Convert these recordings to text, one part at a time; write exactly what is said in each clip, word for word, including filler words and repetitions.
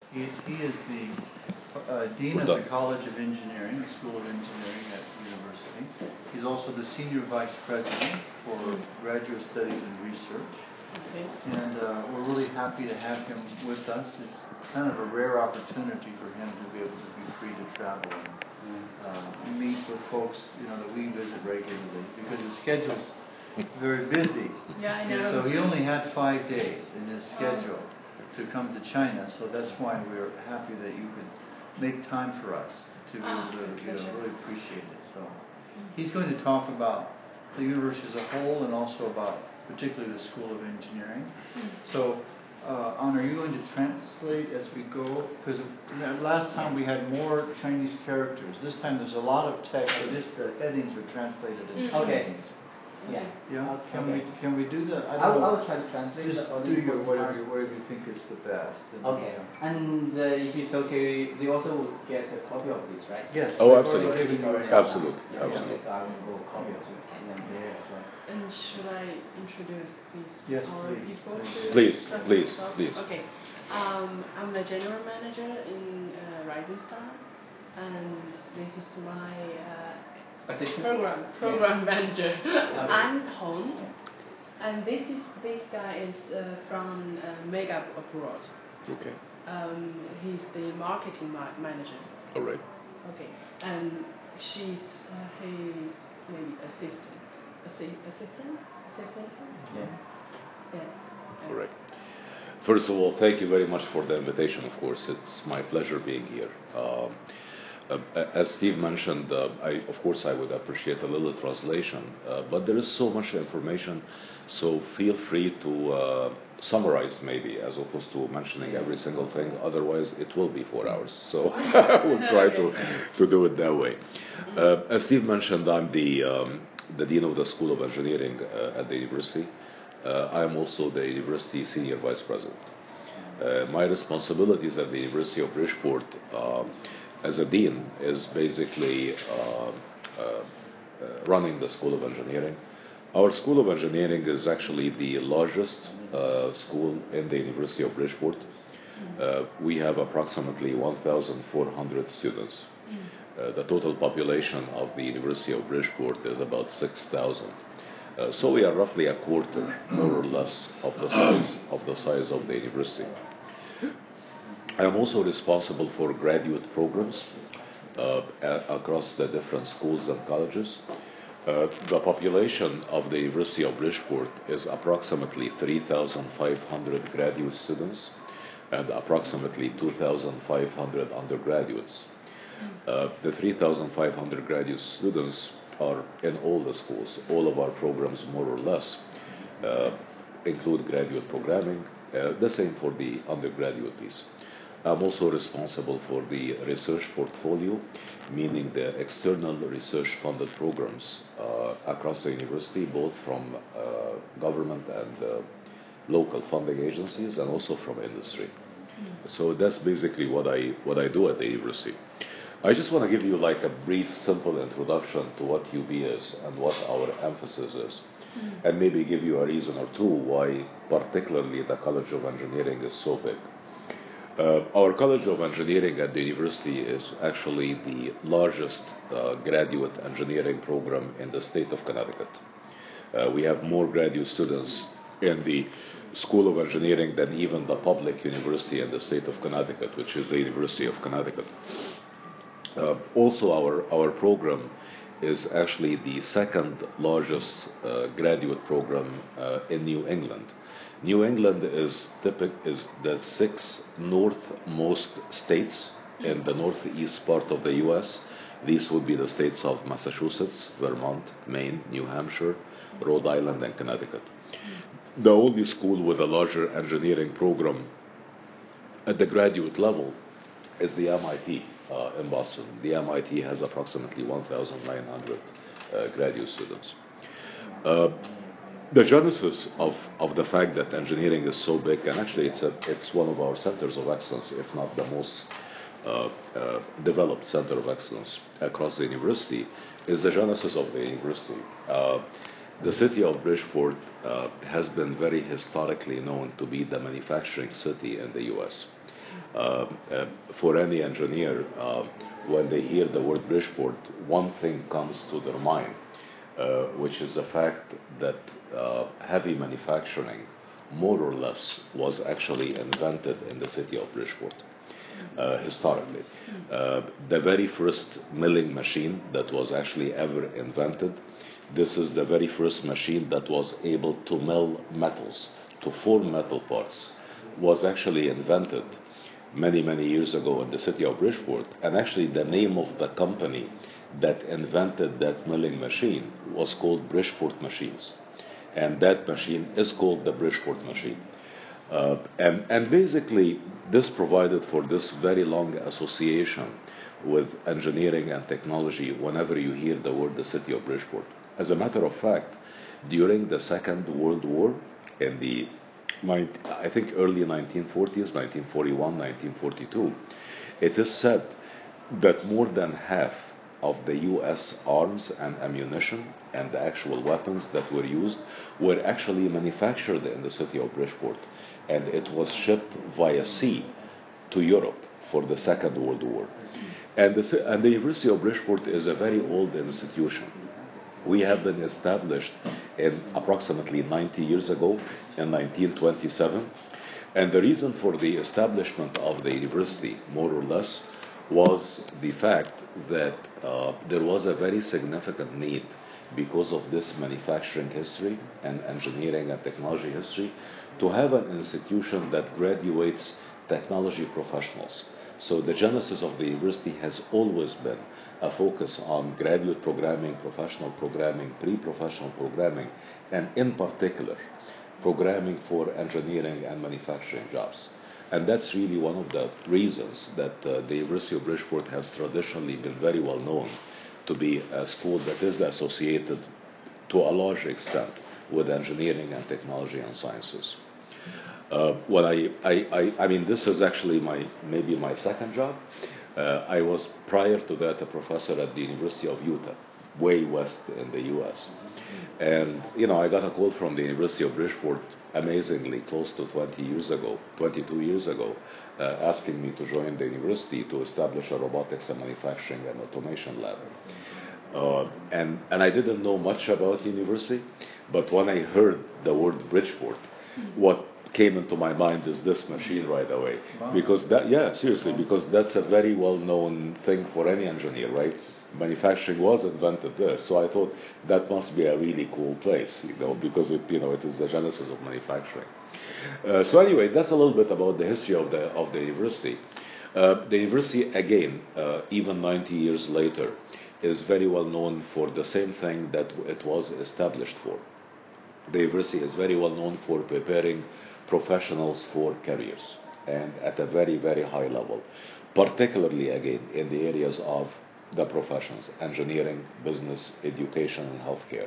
He, he is the uh, Dean of the College of Engineering, the School of Engineering at the university. He's also the Senior Vice President for Graduate Studies and Research. Okay. And uh, we're really happy to have him with us. It's kind of a rare opportunity for him to be able to be free to travel and uh, meet with folks, you know, that we visit regularly because his schedule's very busy. Yeah, I know. And so he only had five days in his schedule to come to China, so that's why we're happy that you could make time for us to be able to, you know, really appreciate it. So he's going to talk about the university as a whole and also about particularly the School of Engineering. So, uh, Ann, are you going to translate as we go? Because last time we had more Chinese characters. This time there's a lot of text, so just the headings are translated into Okay. Chinese. Yeah. Yeah. Can Okay. we can we do that? I, I will, I will try to translate. Just the do your important whatever part. you, whatever you think is the best. And, Okay. uh, And uh, if it's okay, they also will get a copy of this, right? Yes. Oh, we've absolutely. already given you an Absolutely. Yeah, Absolutely. okay, so I will go copy to them there as well. And should I introduce these Yes, our please. people? Please, First please, of all? please. Okay. Um, I'm the general manager in uh, Rising Star, and this is my uh, Assistant? program program Yeah. manager, An Hong. And this is this guy is uh, from uh, Mega Abroad. Okay. Um, he's the marketing ma- manager. All right. Okay, and she's uh, his maybe assistant, Assi- assistant, assistant. Yeah. Yeah. All right. First of all, thank you very much for the invitation. Of course, it's my pleasure being here. Um, uh, as Steve mentioned, uh, I, of course, I would appreciate a little translation, uh, but there is so much information, so feel free to uh, summarize maybe, as opposed to mentioning every single thing. Otherwise, it will be four hours. So we'll try to, to do it that way. Uh, as Steve mentioned, I'm the um, the dean of the School of Engineering uh, at the university. Uh, I am also the university senior vice president. Uh, my responsibilities at the University of Bridgeport uh, as a dean is basically uh, uh, uh, running the School of Engineering. Our School of Engineering is actually the largest uh, school in the University of Bridgeport. Uh, we have approximately one thousand four hundred students. Uh, the total population of the University of Bridgeport is about six thousand. Uh, so we are roughly a quarter, more or less, of the size of the size of the university. I am also responsible for graduate programs uh, a- across the different schools and colleges. Uh, the population of the University of Bridgeport is approximately three thousand five hundred graduate students and approximately two thousand five hundred undergraduates. Uh, the three thousand five hundred graduate students are in all the schools. All of our programs, more or less, uh, include graduate programming. Uh, the same for the undergraduate piece. I'm also responsible for the research portfolio, meaning the external research funded programs uh, across the university, both from uh, government and uh, local funding agencies and also from industry. So that's basically what I what I do at the university. I just want to give you like a brief, simple introduction to what U B is and what our emphasis is, and maybe give you a reason or two why particularly the College of Engineering is so big. Uh, our College of Engineering at the university is actually the largest uh, graduate engineering program in the state of Connecticut. Uh, we have more graduate students in the School of Engineering than even the public university in the state of Connecticut, which is the University of Connecticut. Uh, also, our, our program is actually the second largest uh, graduate program uh, in New England. New England is typic, is the sixth northmost states in the northeast part of the U S. These would be the states of Massachusetts, Vermont, Maine, New Hampshire, Rhode Island, and Connecticut. The only school with a larger engineering program at the graduate level is the M I T uh, in Boston. The M I T has approximately one thousand nine hundred uh, graduate students. Uh, the genesis of, of the fact that engineering is so big, and actually it's, a, it's one of our centers of excellence, if not the most uh, uh, developed center of excellence across the university, is the genesis of the university. Uh, the city of Bridgeport uh, has been very historically known to be the manufacturing city in the U S. Uh, uh, for any engineer, uh, when they hear the word Bridgeport, one thing comes to their mind, uh, which is the fact that uh, heavy manufacturing, more or less, was actually invented in the city of Bridgeport. Uh, historically, uh, the very first milling machine that was actually ever invented, this is the very first machine that was able to mill metals, to form metal parts, was actually invented many, many years ago in the city of Bridgeport. And actually the name of the company that invented that milling machine was called Bridgeport Machines. And that machine is called the Bridgeport machine. Uh, and, and basically, this provided for this very long association with engineering and technology whenever you hear the word the city of Bridgeport. As a matter of fact, during the Second World War, in the, I think, early nineteen forties, nineteen forty-one, nineteen forty-two, it is said that more than half of the U S arms and ammunition and the actual weapons that were used were actually manufactured in the city of Bridgeport. And it was shipped via sea to Europe for the Second World War. And the, and the University of Bridgeport is a very old institution. We have been established in approximately ninety years ago, in nineteen twenty-seven. And the reason for the establishment of the university, more or less, was the fact that uh, there was a very significant need, because of this manufacturing history and engineering and technology history, to have an institution that graduates technology professionals. So the genesis of the university has always been a focus on graduate programming, professional programming, pre-professional programming, and in particular, programming for engineering and manufacturing jobs. And that's really one of the reasons that uh, the University of Bridgeport has traditionally been very well known to be a school that is associated to a large extent with engineering and technology and sciences. Uh, well, I, I, I, I mean, this is actually my maybe my second job. Uh, I was prior to that a professor at the University of Utah, way west in the U S. And you know, I got a call from the University of Bridgeport, amazingly close to twenty years ago, twenty-two years ago, uh, asking me to join the university to establish a robotics and manufacturing and automation lab. Uh, and and I didn't know much about university, but when I heard the word Bridgeport, what came into my mind is this machine right away. Wow. Because that, yeah, seriously, because that's a very well-known thing for any engineer, right? Manufacturing was invented there, so I thought that must be a really cool place, you know, because it, you know, it is the genesis of manufacturing. Uh, so anyway, that's a little bit about the history of the of the university. Uh, the university, again, uh, even ninety years later, is very well known for the same thing that it was established for. The university is very well known for preparing professionals for careers, and at a very, very high level, particularly, again, in the areas of the professions, engineering, business, education, and healthcare.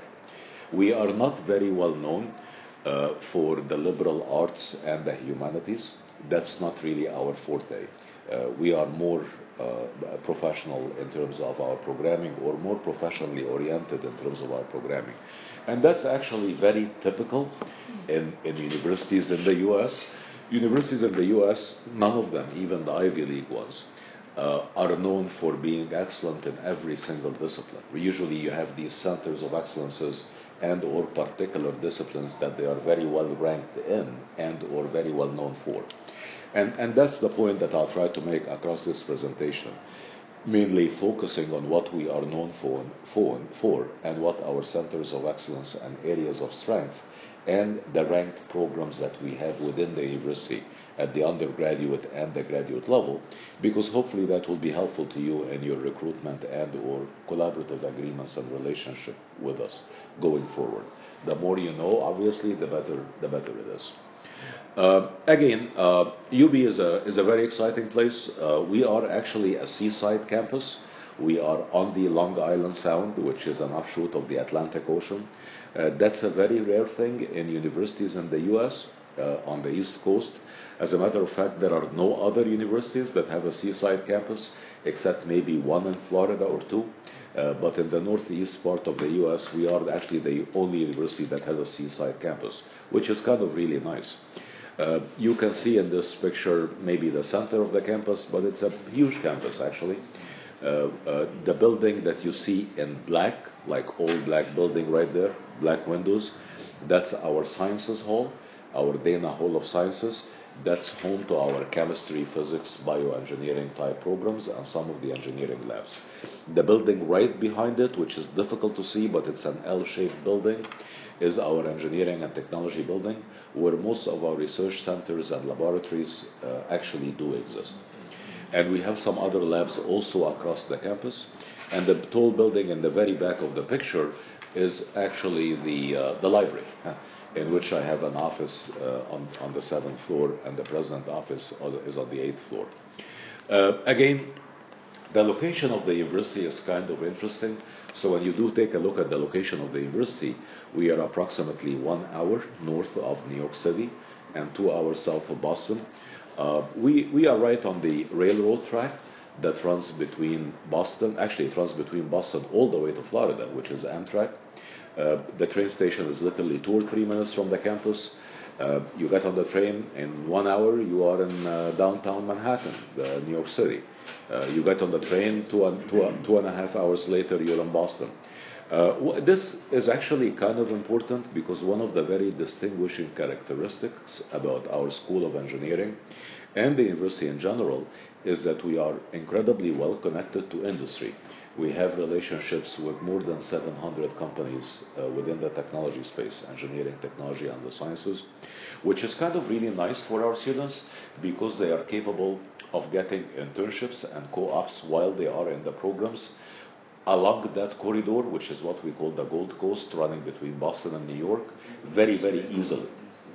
We are not very well known uh, for the liberal arts and the humanities. That's not really our forte. Uh, we are more uh, professional in terms of our programming, or more professionally oriented in terms of our programming. And that's actually very typical in, in universities in the U S. Universities in the U S, none of them, even the Ivy League ones, uh, are known for being excellent in every single discipline. Usually you have these centers of excellences and or particular disciplines that they are very well ranked in and or very well known for. And, and that's the point that I'll try to make across this presentation, mainly focusing on what we are known for, for, for and what our centers of excellence and areas of strength and the ranked programs that we have within the university at the undergraduate and the graduate level, because hopefully that will be helpful to you in your recruitment and or collaborative agreements and relationship with us going forward. The more you know, obviously, the better, the better it is. Uh, again, uh, U B is a, is a very exciting place. Uh, we are actually a seaside campus. We are on the Long Island Sound, which is an offshoot of the Atlantic Ocean. Uh, that's a very rare thing in universities in the U S uh, on the East Coast. As a matter of fact, there are no other universities that have a seaside campus, except maybe one in Florida or two. Uh, but in the northeast part of the U S, we are actually the only university that has a seaside campus, which is kind of really nice. Uh, you can see in this picture maybe the center of the campus, but it's a huge campus actually. Uh, uh, the building that you see in black, like all black building right there, black windows, that's our sciences hall, our Dana Hall of Sciences. That's home to our chemistry, physics, bioengineering type programs and some of the engineering labs. The building right behind it, which is difficult to see, but it's an L-shaped building, is our engineering and technology building, where most of our research centers and laboratories uh, actually do exist. And we have some other labs also across the campus. And the tall building in the very back of the picture is actually the, uh, the library, in which I have an office uh, on, on the seventh floor, and the president office is on the eighth floor. Uh, again, the location of the university is kind of interesting. So when you do take a look at the location of the university, we are approximately one hour north of New York City and two hours south of Boston. Uh, we, we are right on the railroad track that runs between Boston, actually it runs between Boston all the way to Florida, which is Amtrak. Uh, the train station is literally two or three minutes from the campus. Uh, you get on the train, in one hour you are in uh, downtown Manhattan, uh, New York City. Uh, you get on the train, two and, two, two and a half hours later you're in Boston. Uh, this is actually kind of important because one of the very distinguishing characteristics about our School of Engineering and the university in general is that we are incredibly well connected to industry. We have relationships with more than seven hundred companies uh, within the technology space, engineering, technology, and the sciences, which is kind of really nice for our students because they are capable of getting internships and co-ops while they are in the programs along that corridor, which is what we call the Gold Coast, running between Boston and New York, very, very easily.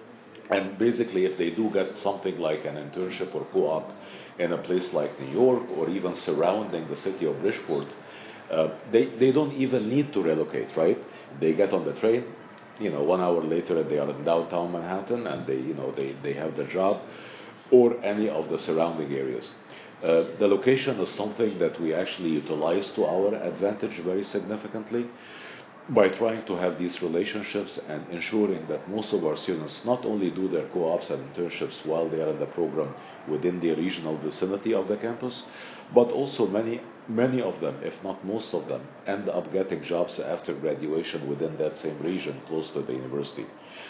And basically, if they do get something like an internship or co-op in a place like New York or even surrounding the city of Bridgeport, uh, they, they don't even need to relocate, right? They get on the train, you know, one hour later they are in downtown Manhattan and they, you know, they, they have the job or any of the surrounding areas. Uh, the location is something that we actually utilize to our advantage very significantly by trying to have these relationships and ensuring that most of our students not only do their co-ops and internships while they are in the program within the regional vicinity of the campus, but also many, many of them, if not most of them, end up getting jobs after graduation within that same region close to the university,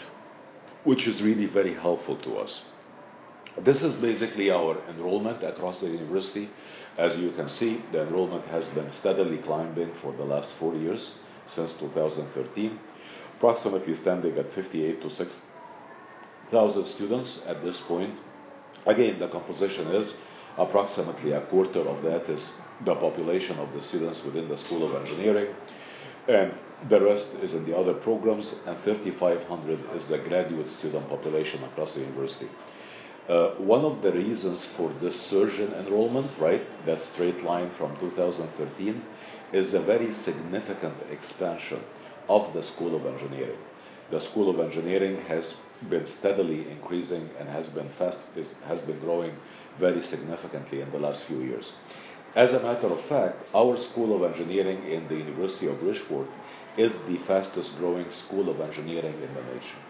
which is really very helpful to us. This is basically our enrollment across the university. As you can see, the enrollment has been steadily climbing for the last four years, since two thousand thirteen, approximately standing at fifty-eight to six thousand students at this point. Again, the composition is approximately a quarter of that is the population of the students within the School of Engineering, and the rest is in the other programs, and thirty-five hundred is the graduate student population across the university. Uh, one of the reasons for this surge in enrollment, right, that straight line from two thousand thirteen, is a very significant expansion of the School of Engineering. The School of Engineering has been steadily increasing and has been fast, is, has been growing very significantly in the last few years. As a matter of fact, our School of Engineering in the University of Bridgeport is the fastest growing School of Engineering in the nation.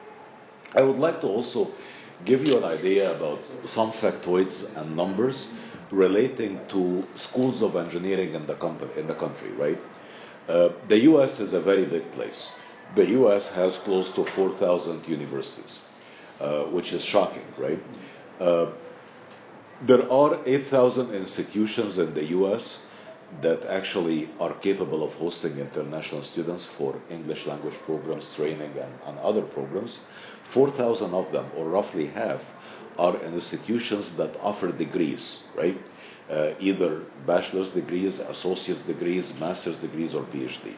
I would like to also give you an idea about some factoids and numbers relating to schools of engineering in the, company, in the country, right? Uh, the U S is a very big place. The U S has close to four thousand universities, uh, which is shocking, right? Uh, there are eight thousand institutions in the U S that actually are capable of hosting international students for English language programs, training, and, and other programs. four thousand of them, or roughly half, are in institutions that offer degrees, right? Uh, either bachelor's degrees, associate's degrees, master's degrees, or PhD.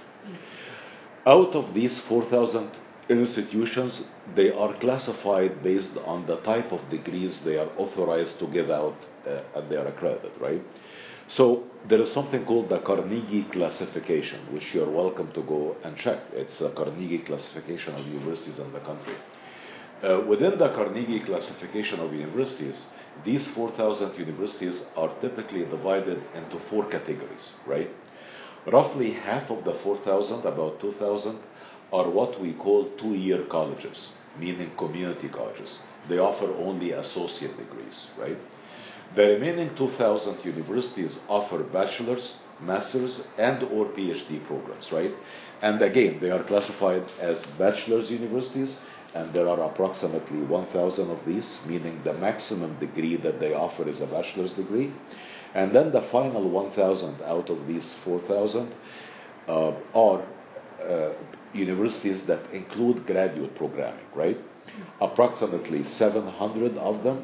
Out of these four thousand institutions, they are classified based on the type of degrees they are authorized to give out uh, and they are accredited, right? So there is something called the Carnegie classification, which you're welcome to go and check. It's a Carnegie classification of universities in the country. Uh, within the Carnegie classification of universities, these four thousand universities are typically divided into four categories, right? Roughly half of the four thousand, about two thousand, are what we call two-year colleges. meaning community colleges. They offer only associate degrees, right? The remaining two thousand universities offer bachelor's, master's, and or PhD programs, right? And again, they are classified as bachelor's universities, and there are approximately one thousand of these, meaning the maximum degree that they offer is a bachelor's degree. And then the final one thousand out of these four thousand uh, are uh, universities that include graduate programming, right? Approximately seven hundred of them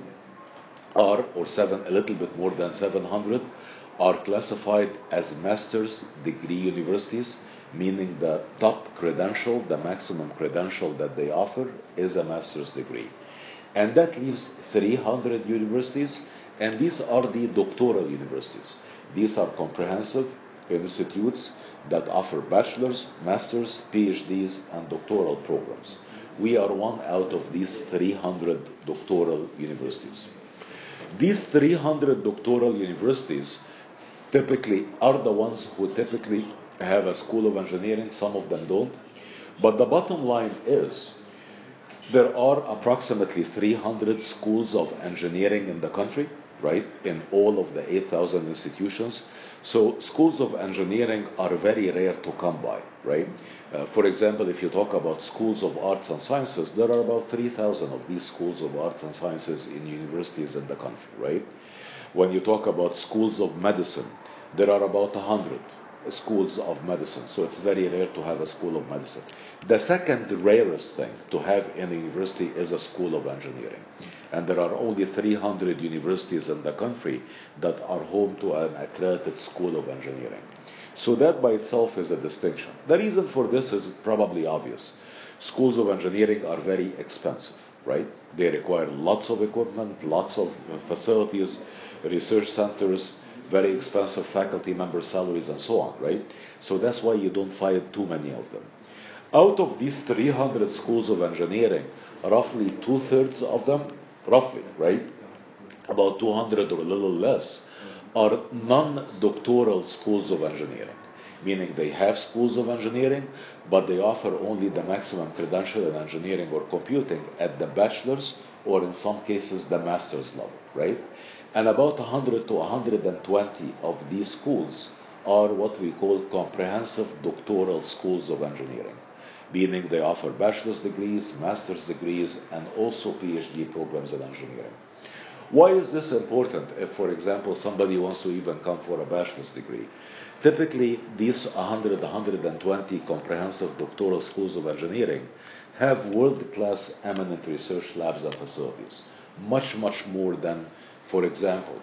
are, or seven, a little bit more than seven hundred, are classified as master's degree universities, meaning the top credential, the maximum credential that they offer is a master's degree. And that leaves three hundred universities, and these are the doctoral universities. These are comprehensive institutes that offer bachelor's, master's, PhDs, and doctoral programs. We are one out of these three hundred doctoral universities. These three hundred doctoral universities typically are the ones who typically have a school of engineering. Some of them don't. But the bottom line is there are approximately three hundred schools of engineering in the country, right, in all of the eight thousand institutions. So schools of engineering are very rare to come by, right? Uh, for example, if you talk about schools of arts and sciences, there are about three thousand of these schools of arts and sciences in universities in the country, right? When you talk about schools of medicine, there are about one hundred schools of medicine, so it's very rare to have a school of medicine. The second rarest thing to have in a university is a school of engineering. And there are only three hundred universities in the country that are home to an accredited school of engineering. So that by itself is a distinction. The reason for this is probably obvious. Schools of engineering are very expensive, right? They require lots of equipment, lots of facilities, research centers, very expensive faculty member salaries, and so on, right? So that's why you don't find too many of them. Out of these three hundred schools of engineering, roughly two-thirds of them, roughly, right, about two hundred or a little less, are non-doctoral schools of engineering, meaning they have schools of engineering, but they offer only the maximum credential in engineering or computing at the bachelor's or in some cases the master's level, right? And about one hundred to one hundred twenty of these schools are what we call comprehensive doctoral schools of engineering, meaning they offer bachelor's degrees, master's degrees, and also PhD programs in engineering. Why is this important if, for example, somebody wants to even come for a bachelor's degree? Typically, these one hundred, one hundred twenty comprehensive doctoral schools of engineering have world-class eminent research labs and facilities, much, much more than, for example,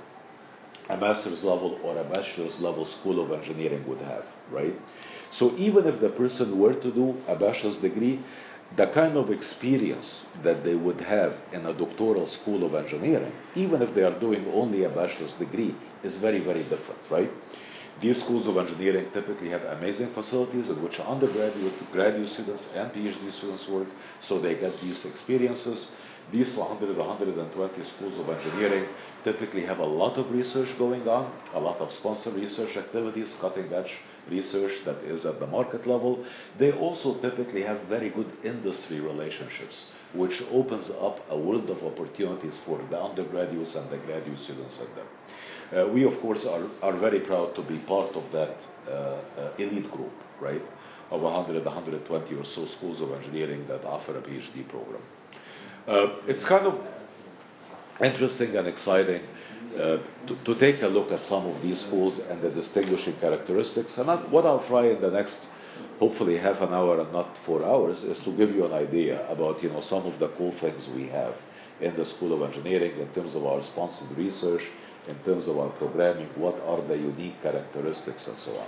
a master's level or a bachelor's level school of engineering would have, right? So even if the person were to do a bachelor's degree, the kind of experience that they would have in a doctoral school of engineering, even if they are doing only a bachelor's degree, is very, very different, right? These schools of engineering typically have amazing facilities in which undergraduate, graduate students, and PhD students work, so they get these experiences. These one hundred, one hundred twenty schools of engineering typically have a lot of research going on, a lot of sponsored research activities, cutting-edge research that is at the market level. They also typically have very good industry relationships, which opens up a world of opportunities for the undergraduates and the graduate students in them. Uh, we, of course, are, are very proud to be part of that uh, uh, elite group, right, of one hundred, one hundred twenty or so schools of engineering that offer a PhD program. Uh, it's kind of interesting and exciting uh, to, to take a look at some of these schools and the distinguishing characteristics. And I, what I'll try in the next, hopefully half an hour and not four hours, is to give you an idea about, you know, some of the cool things we have in the School of Engineering in terms of our sponsored research, in terms of our programming, what are the unique characteristics, and so on.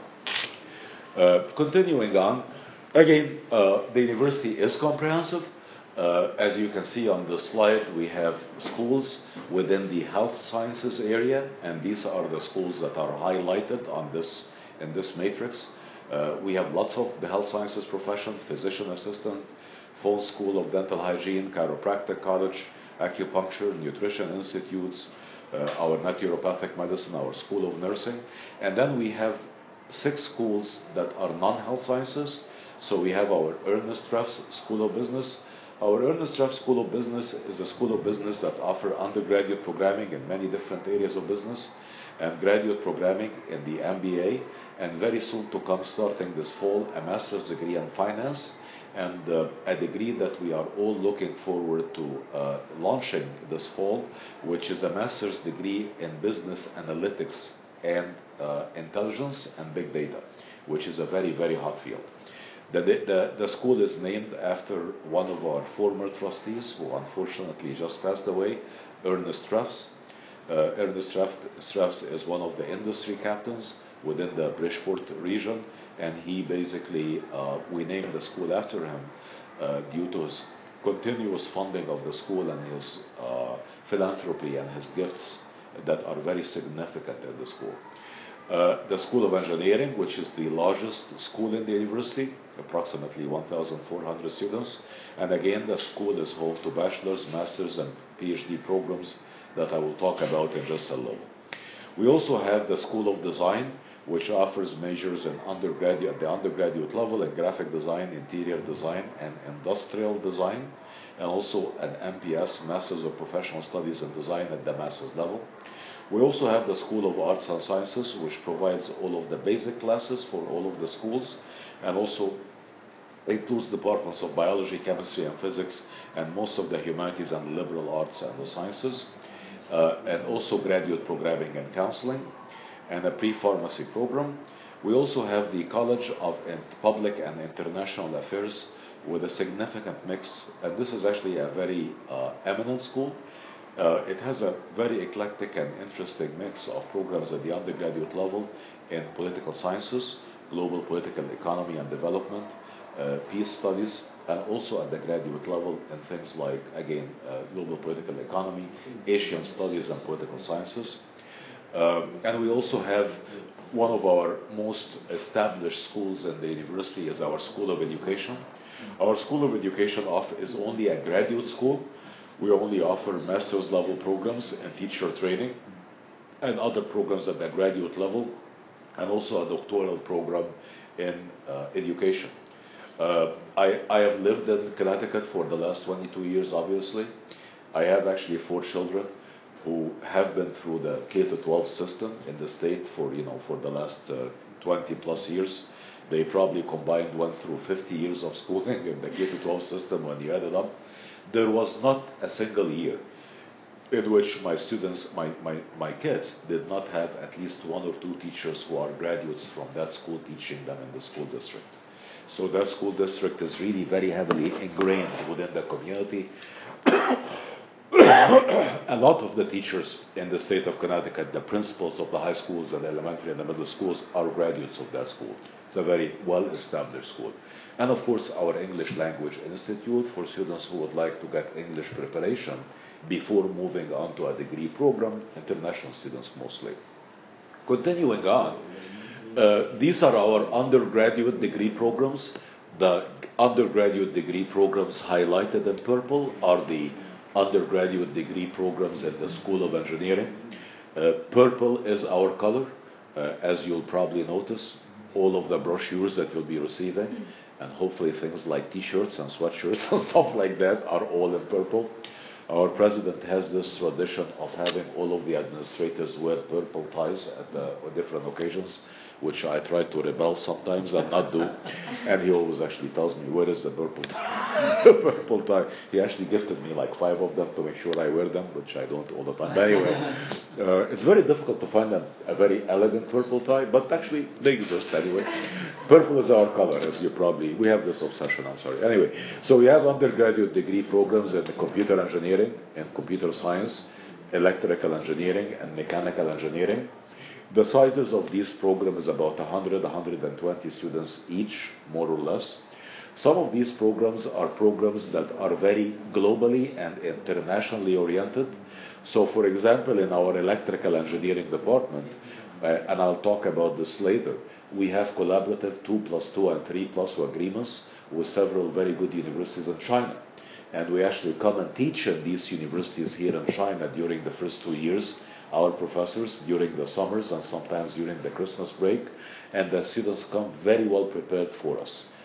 Uh, continuing on, again, uh, the university is comprehensive. Uh, as you can see on the slide, we have schools within the health sciences area, and these are the schools that are highlighted on this in this matrix. Uh, we have lots of the health sciences profession, physician assistant, full school of dental hygiene, chiropractic college, acupuncture, nutrition institutes, uh, our naturopathic medicine, our school of nursing, and then we have six schools that are non-health sciences. So we have our Ernest Ruff's School of Business, Our Ernest Ruff School of Business is a school of business that offers undergraduate programming in many different areas of business and graduate programming in the M B A, and very soon to come, starting this fall, a master's degree in finance, and uh, a degree that we are all looking forward to uh, launching this fall, which is a master's degree in business analytics and uh, intelligence and big data, which is a very, very hot field. The, the, the school is named after one of our former trustees, who unfortunately just passed away, Ernest Ruffs. Uh, Ernest Ruffs is one of the industry captains within the Bridgeport region, and he basically, uh, we named the school after him uh, due to his continuous funding of the school and his uh, philanthropy and his gifts that are very significant in the school. Uh, the School of Engineering, which is the largest school in the university, approximately one thousand four hundred students, and again the school is home to bachelor's, master's, and PhD programs that I will talk about in just a little. We also have the School of Design, which offers majors in undergraduate, at the undergraduate level in graphic design, interior design, and industrial design, and also an M P S, Masters of Professional Studies in Design, at the master's level. We also have the School of Arts and Sciences, which provides all of the basic classes for all of the schools, and also includes departments of biology, chemistry, and physics, and most of the humanities and liberal arts and the sciences, uh, and also graduate programming and counseling, and a pre-pharmacy program. We also have the College of Public and International Affairs with a significant mix, and this is actually a very uh, eminent school. Uh, it has a very eclectic and interesting mix of programs at the undergraduate level in political sciences, global political economy and development, uh, peace studies, and also at the graduate level in things like, again, uh, global political economy, Asian studies, and political sciences. Um, and we also have one of our most established schools in the university is our School of Education. Our School of Education is only a graduate school. We only offer master's level programs and teacher training and other programs at the graduate level, and also a doctoral program in uh, education. Uh, I, I have lived in Connecticut for the last twenty-two years, obviously. I have actually four children who have been through the K to twelve system in the state for, you know, for the last uh, twenty plus years. They probably combined went through fifty years of schooling in the K to twelve system when you added up. There was not a single year in which my students, my, my, my kids, did not have at least one or two teachers who are graduates from that school teaching them in the school district. So that school district is really very heavily ingrained within the community. A lot of the teachers in the state of Connecticut, the principals of the high schools and the elementary and the middle schools, are graduates of that school. It's a very well-established school. And of course, our English Language Institute for students who would like to get English preparation before moving on to a degree program, international students mostly. Continuing on, uh, these are our undergraduate degree programs. The undergraduate degree programs highlighted in purple are the undergraduate degree programs at the School of Engineering. Uh, purple is our color, uh, as you'll probably notice. All of the brochures that you'll be receiving, and hopefully things like t-shirts and sweatshirts and stuff like that, are all in purple. Our president has this tradition of having all of the administrators wear purple ties at the, different occasions, which I try to rebel sometimes and not do. And he always actually tells me, where is the purple tie? purple tie. He actually gifted me like five of them to make sure I wear them, which I don't all the time. But anyway, uh, it's very difficult to find a, a very elegant purple tie, but actually they exist anyway. Purple is our color, as you probably, we have this obsession, I'm sorry. Anyway, so we have undergraduate degree programs in computer engineering and computer science, electrical engineering and mechanical engineering. The sizes of these programs is about one hundred, one hundred twenty students each, more or less. Some of these programs are programs that are very globally and internationally oriented. So for example, in our electrical engineering department, uh, and I'll talk about this later, we have collaborative two plus two and three plus two agreements with several very good universities in China. And we actually come and teach in these universities here in China during the first two years, our professors during the summers and sometimes during the Christmas break, and the students come very well prepared for us.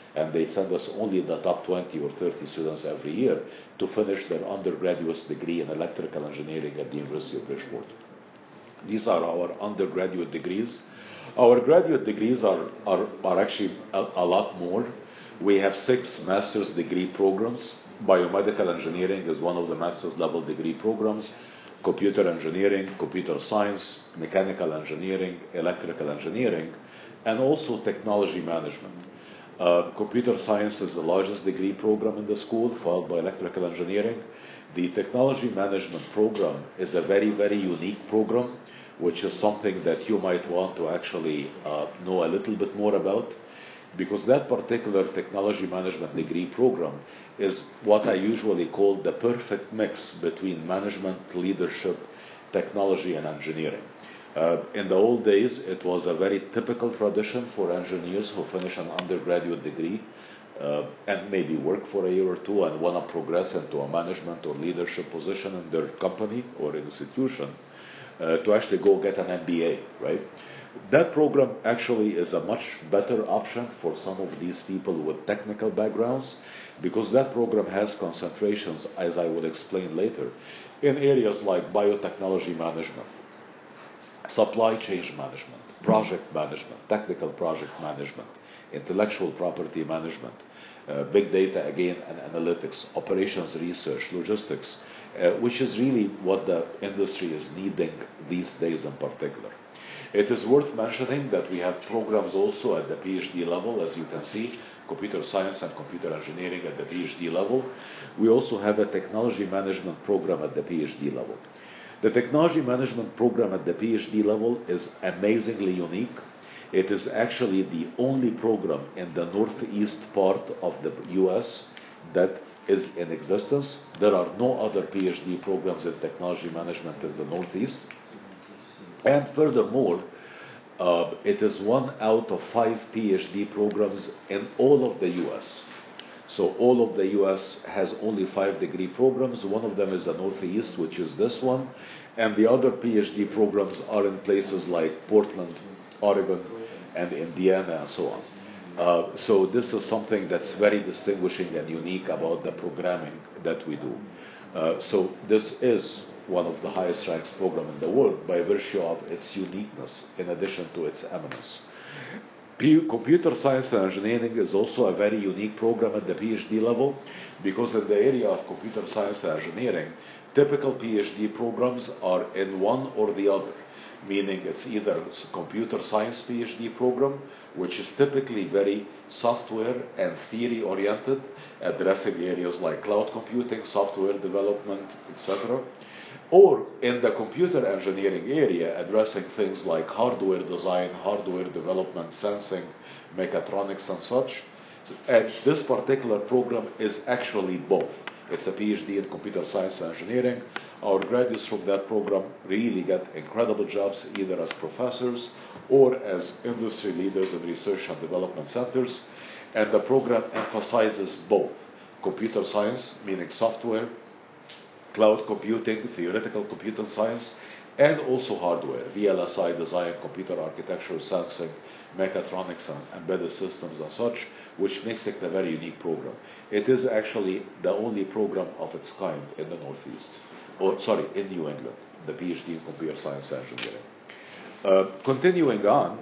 and they send us only the top twenty or thirty students every year to finish their undergraduate degree in electrical engineering at the University of Bridgeport. These are our undergraduate degrees. Our graduate degrees are, are, are actually a, a lot more. We have six master's degree programs. Biomedical engineering is one of the master's level degree programs. Computer engineering, computer science, mechanical engineering, electrical engineering, and also technology management. Uh, computer science is the largest degree program in the school, followed by electrical engineering. The technology management program is a very, very unique program, which is something that you might want to actually uh, know a little bit more about, because that particular technology management degree program is what I usually call the perfect mix between management, leadership, technology, and engineering. Uh, in the old days, it was a very typical tradition for engineers who finish an undergraduate degree uh, and maybe work for a year or two and want to progress into a management or leadership position in their company or institution uh, to actually go get an M B A, right? That program actually is a much better option for some of these people with technical backgrounds, because that program has concentrations, as I will explain later, in areas like biotechnology management, supply chain management, project management, technical project management, intellectual property management, uh, big data again and analytics, operations research, logistics, uh, which is really what the industry is needing these days in particular. It is worth mentioning that we have programs also at the PhD level, as you can see, computer science and computer engineering at the PhD level. We also have a technology management program at the PhD level. The technology management program at the PhD level is amazingly unique. It is actually the only program in the northeast part of the U S that is in existence. There are no other PhD programs in technology management in the northeast. And furthermore, uh, it is one out of five PhD programs in all of the U S. So all of the U S has only five degree programs. One of them is the Northeast, which is this one. And the other PhD programs are in places like Portland, Oregon, and Indiana, and so on. Uh, so this is something that's very distinguishing and unique about the programming that we do. Uh, so this is one of the highest ranked programs in the world by virtue of its uniqueness in addition to its eminence. P- Computer science and engineering is also a very unique program at the PhD level, because in the area of computer science and engineering, typical PhD programs are in one or the other, meaning it's either a computer science PhD program, which is typically very software and theory oriented, addressing areas like cloud computing, software development, et cetera, or in the computer engineering area, addressing things like hardware design, hardware development, sensing, mechatronics, and such. And this particular program is actually both. It's a PhD in computer science and engineering. Our graduates from that program really get incredible jobs, either as professors or as industry leaders in research and development centers. And the program emphasizes both computer science, meaning software, cloud computing, theoretical computer science, and also hardware, V L S I design, computer architecture, sensing, mechatronics, and embedded systems and such, which makes it a very unique program. It is actually the only program of its kind in the Northeast, or sorry, in New England, the PhD in computer science and engineering. Uh, continuing on,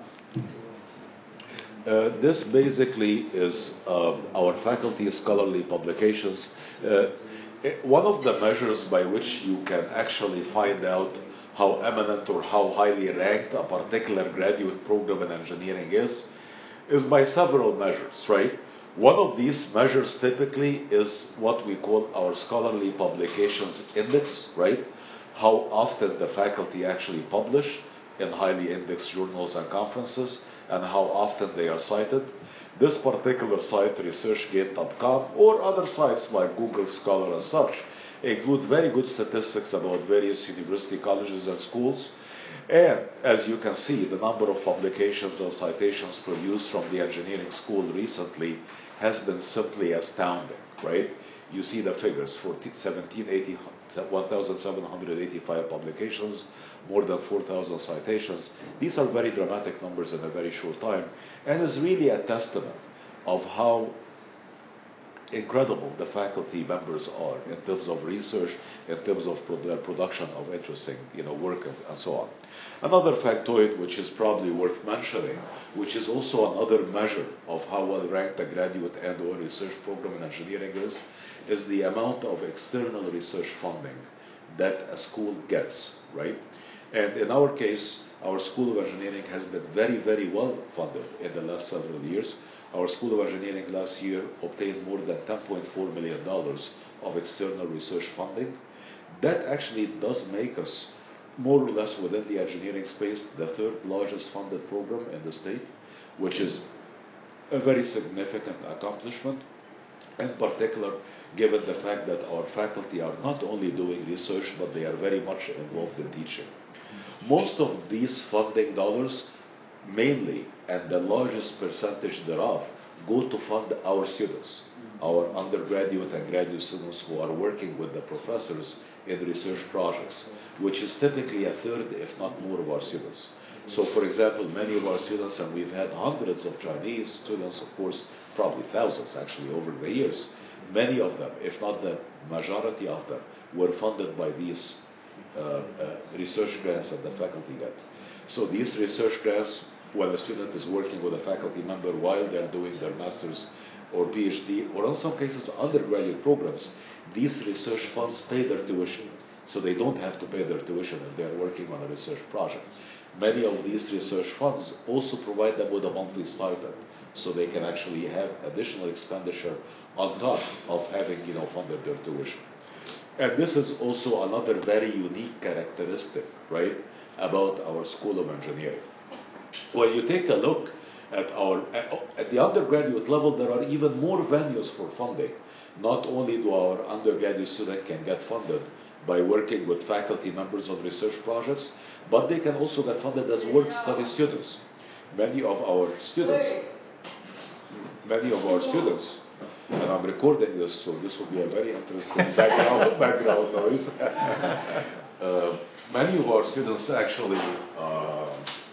uh, this basically is uh, our faculty scholarly publications. Uh, One of the measures by which you can actually find out how eminent or how highly ranked a particular graduate program in engineering is, is by several measures, right? One of these measures typically is what we call our scholarly publications index, right? How often the faculty actually publish in highly indexed journals and conferences, and how often they are cited. This particular site, researchgate dot com, or other sites like Google Scholar and such, include very good statistics about various university colleges and schools. And as you can see, the number of publications and citations produced from the engineering school recently has been simply astounding, right? You see the figures for one thousand seven hundred eighty-five publications, more than four thousand citations. These are very dramatic numbers in a very short time, and is really a testament of how incredible the faculty members are in terms of research, in terms of pro- their production of interesting, you know, work and, and so on. Another factoid which is probably worth mentioning, which is also another measure of how well ranked a graduate and or research program in engineering is, is the amount of external research funding that a school gets, right? And in our case, our School of Engineering has been very, very well funded in the last several years. Our School of Engineering last year obtained more than ten point four million dollars of external research funding. That actually does make us, more or less within the engineering space, the third largest funded program in the state, which is a very significant accomplishment, in particular given the fact that our faculty are not only doing research, but they are very much involved in teaching. Most of these funding dollars, mainly, and the largest percentage thereof, go to fund our students, our undergraduate and graduate students who are working with the professors in research projects, which is typically a third, if not more, of our students. So, for example, many of our students, and we've had hundreds of Chinese students, of course, probably thousands actually over the years, many of them, if not the majority of them, were funded by these uh, uh, research grants that the faculty get. So these research grants, when a student is working with a faculty member while they're doing their master's or PhD, or in some cases undergraduate programs, these research funds pay their tuition. So they don't have to pay their tuition if they're working on a research project. Many of these research funds also provide them with a monthly stipend, so they can actually have additional expenditure on top of having, you know, funded their tuition. And this is also another very unique characteristic, right, about our School of Engineering. When you take a look at our, at the undergraduate level, there are even more venues for funding. Not only do our undergraduate students can get funded by working with faculty members on research projects, but they can also get funded as work-study students. Many of our students, many of our students, and I'm recording this, so this will be a very interesting background, background noise. uh, many of our students actually uh,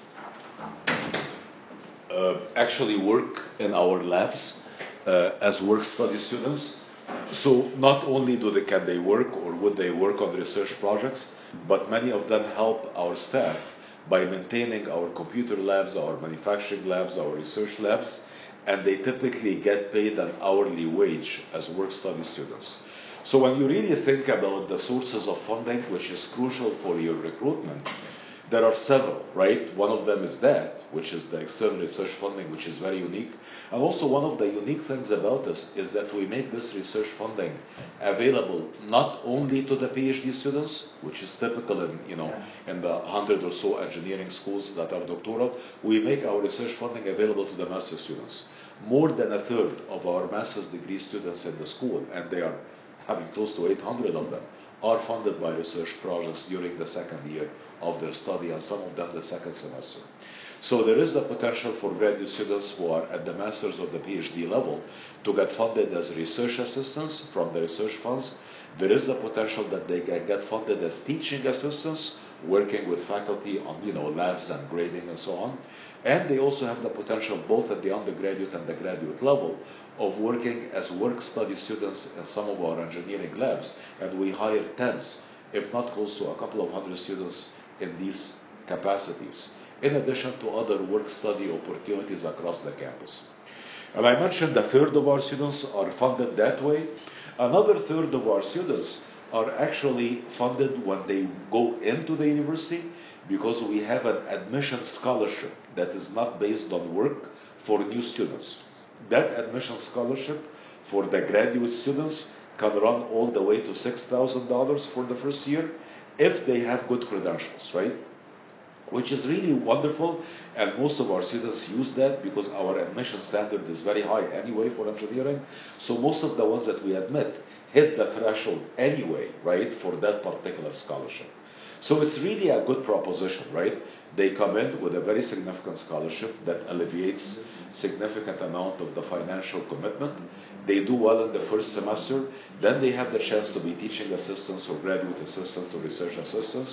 uh, actually work in our labs uh, as work-study students. So not only do they, can they work or would they work on research projects, but many of them help our staff by maintaining our computer labs, our manufacturing labs, our research labs, and they typically get paid an hourly wage as work-study students. So when you really think about the sources of funding, which is crucial for your recruitment, there are several, right? One of them is that, which is the external research funding, which is very unique. And also one of the unique things about us is that we make this research funding available not only to the PhD students, which is typical in, you know, in the hundred or so engineering schools that are doctoral. We make our research funding available to the master's students. More than a third of our master's degree students in the school, and they are having close to eight hundred of them, are funded by research projects during the second year of their study, and some of them the second semester. So there is the potential for graduate students who are at the master's or the PhD level to get funded as research assistants from the research funds. There is the potential that they can get funded as teaching assistants, working with faculty on, you know, labs and grading and so on. And they also have the potential, both at the undergraduate and the graduate level, of working as work-study students in some of our engineering labs. And we hire tens, if not close to a couple of hundred students in these capacities, in addition to other work-study opportunities across the campus. And I mentioned a third of our students are funded that way. Another third of our students are actually funded when they go into the university, because we have an admission scholarship that is not based on work for new students. That admission scholarship for the graduate students can run all the way to six thousand dollars for the first year if they have good credentials, right? Which is really wonderful, and most of our students use that because our admission standard is very high anyway for engineering. So most of the ones that we admit hit the threshold anyway, right, for that particular scholarship. So it's really a good proposition, right? They come in with a very significant scholarship that alleviates significant amount of the financial commitment. They do well in the first semester. Then they have the chance to be teaching assistants or graduate assistants or research assistants.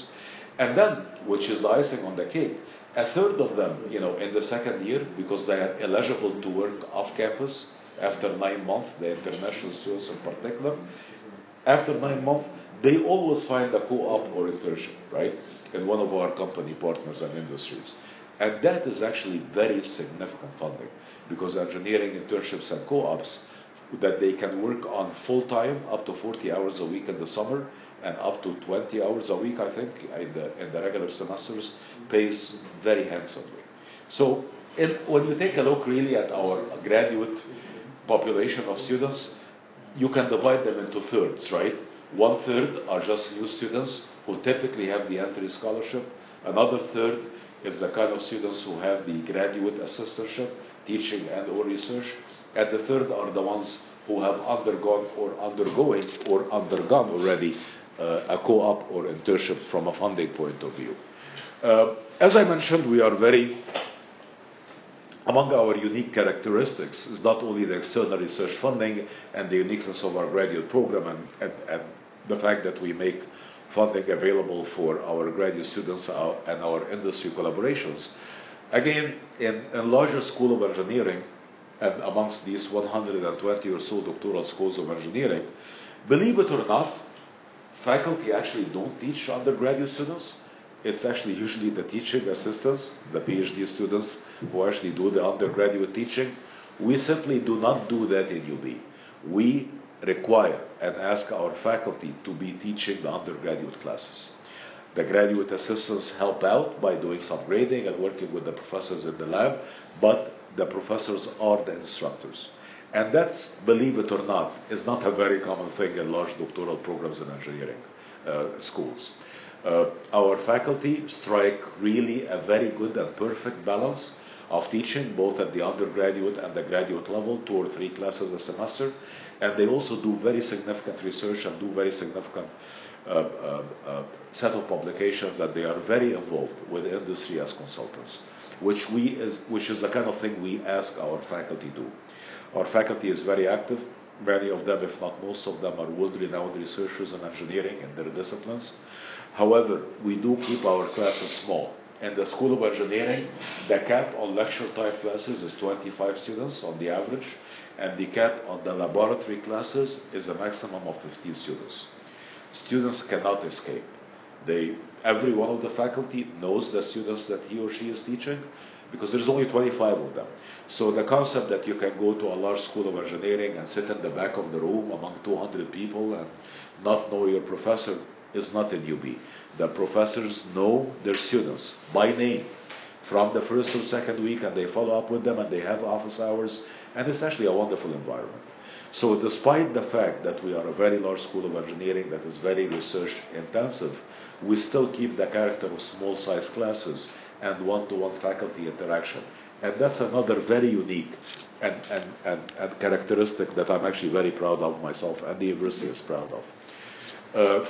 And then, which is the icing on the cake, a third of them, you know, in the second year, because they are eligible to work off campus after nine months, the international students in particular, after nine months, they always find a co-op or internship, right, in one of our company partners and industries. And that is actually very significant funding, because engineering internships and co-ops that they can work on full-time, up to forty hours a week in the summer, and up to twenty hours a week, I think, in the, in the regular semesters, pays very handsomely. So in, when you take a look really at our graduate population of students, you can divide them into thirds, right? One third are just new students who typically have the entry scholarship. Another third is the kind of students who have the graduate assistantship, teaching and or research. And the third are the ones who have undergone or undergoing or undergone already uh, a co-op or internship from a funding point of view. Uh, as I mentioned, we are very, among our unique characteristics is not only the external research funding and the uniqueness of our graduate program and, and, and the fact that we make funding available for our graduate students and our industry collaborations. Again, in a larger school of engineering, and amongst these one hundred twenty or so doctoral schools of engineering, believe it or not, faculty actually don't teach undergraduate students. It's actually usually the teaching assistants, the PhD students, who actually do the undergraduate teaching. We simply do not do that in U B. We require and ask our faculty to be teaching the undergraduate classes. The graduate assistants help out by doing some grading and working with the professors in the lab, but the professors are the instructors. And that's, believe it or not, is not a very common thing in large doctoral programs in engineering uh, schools. Uh, our faculty strike really a very good and perfect balance of teaching both at the undergraduate and the graduate level, two or three classes a semester, and they also do very significant research and do very significant uh, uh, uh, set of publications that they are very involved with the industry as consultants, which we is which is the kind of thing we ask our faculty do. Our faculty is very active. Many of them, if not most of them, are world-renowned researchers in engineering in their disciplines. However, we do keep our classes small. In the School of Engineering, the cap on lecture-type classes is twenty-five students on the average, and the cap on the laboratory classes is a maximum of fifteen students. Students cannot escape. They, every one of the faculty knows the students that he or she is teaching, because there's only twenty-five of them. So the concept that you can go to a large school of engineering and sit in the back of the room among two hundred people and not know your professor is not in U B. The professors know their students by name from the first or second week, and they follow up with them, and they have office hours, and it's actually a wonderful environment. So despite the fact that we are a very large school of engineering that is very research intensive, we still keep the character of small size classes and one-to-one faculty interaction. And that's another very unique and, and, and, and characteristic that I'm actually very proud of myself, and the university is proud of. Uh,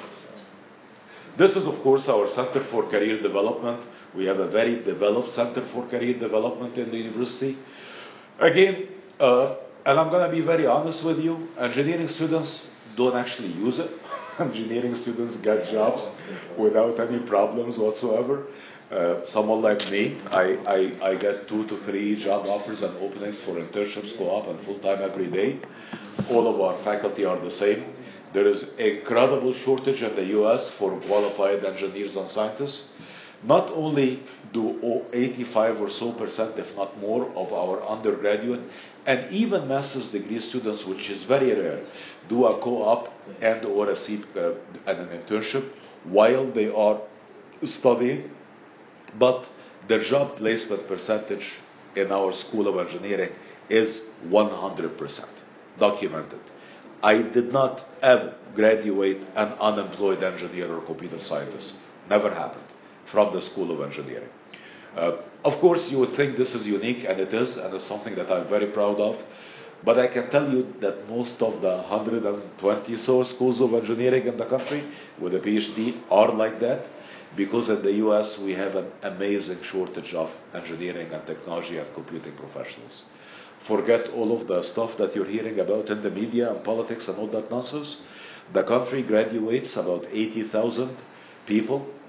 this is, of course, our Center for Career Development. We have a very developed Center for Career Development in the university. Again, uh, and I'm going to be very honest with you, engineering students don't actually use it. Engineering students get jobs without any problems whatsoever. Uh, someone like me, I, I, I get two to three job offers and openings for internships, co-op, and full-time every day. All of our faculty are the same. There is incredible shortage in the U S for qualified engineers and scientists. Not only do eighty-five or so percent, if not more, of our undergraduate and even master's degree students, which is very rare, do a co-op and or a C, uh, and an internship while they are studying, but their job placement percentage in our School of Engineering is one hundred percent documented. I did not ever graduate an unemployed engineer or computer scientist. Never happened from the School of Engineering. Uh, of course, you would think this is unique, and it is, and it's something that I'm very proud of. But I can tell you that most of the one hundred twenty so schools of engineering in the country with a PhD are like that, because in the U S we have an amazing shortage of engineering and technology and computing professionals. Forget all of the stuff that you're hearing about in the media and politics and all that nonsense. The country graduates about eighty thousand people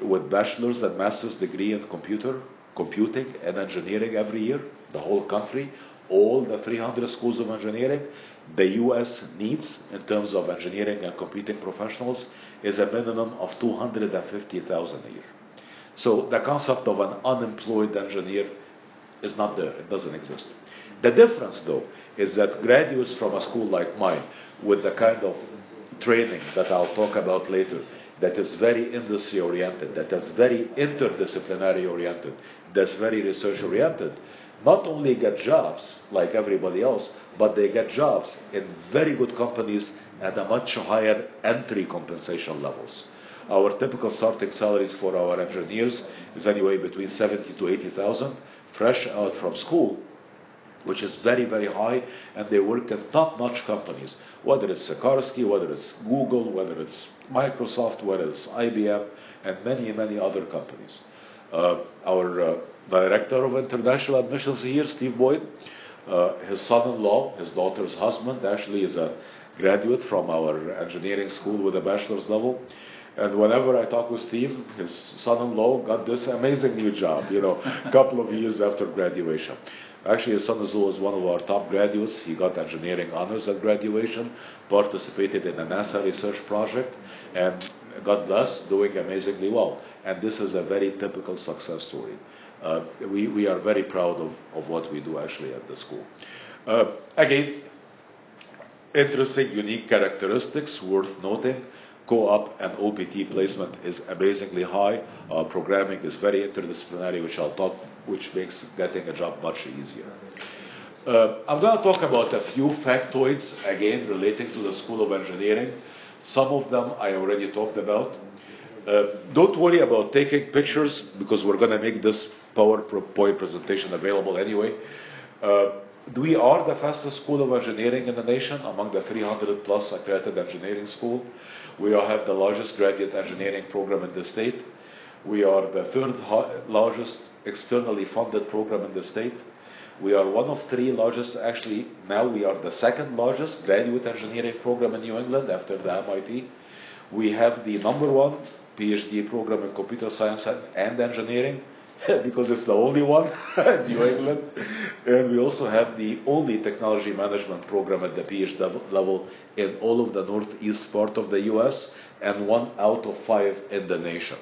with bachelor's and master's degree in computer, computing and engineering every year, the whole country, all the three hundred schools of engineering. The U S needs, in terms of engineering and computing professionals, is a minimum of two hundred fifty thousand a year. So the concept of an unemployed engineer is not there. It doesn't exist. The difference, though, is that graduates from a school like mine, with the kind of training that I'll talk about later, that is very industry-oriented, that is very interdisciplinary-oriented, that's very research-oriented, not only get jobs like everybody else, but they get jobs in very good companies at a much higher entry compensation levels. Our typical starting salaries for our engineers is anyway between seventy to eighty thousand, fresh out from school, which is very, very high, and they work in top-notch companies, whether it's Sikorsky, whether it's Google, whether it's Microsoft, whether it's I B M, and many, many other companies. Uh, our uh, director of international admissions here, Steve Boyd, uh, his son-in-law, his daughter's husband, actually is a graduate from our engineering school with a bachelor's level. And whenever I talk with Steve, his son-in-law got this amazing new job, you know, a couple of years after graduation. Actually, his son-in-law is one of our top graduates. He got engineering honors at graduation, participated in a NASA research project, and God bless, doing amazingly well. And this is a very typical success story. Uh, we, we are very proud of, of what we do actually at the school. Uh, again, interesting, unique characteristics worth noting. Co-op and O P T placement is amazingly high. Uh, programming is very interdisciplinary, which I'll talk, which makes getting a job much easier. Uh, I'm going to talk about a few factoids, again, relating to the School of Engineering. Some of them I already talked about. Uh, don't worry about taking pictures, because we're going to make this PowerPoint presentation available anyway. Uh, we are the fastest school of engineering in the nation, among the three hundred plus accredited engineering schools. We have the largest graduate engineering program in the state. We are the third largest externally funded program in the state. We are one of three largest, actually now we are the second largest graduate engineering program in New England after the M I T. We have the number one PhD program in computer science and engineering, because it's the only one in New England. And we also have the only technology management program at the PhD level in all of the northeast part of the U S, and one out of five in the nation.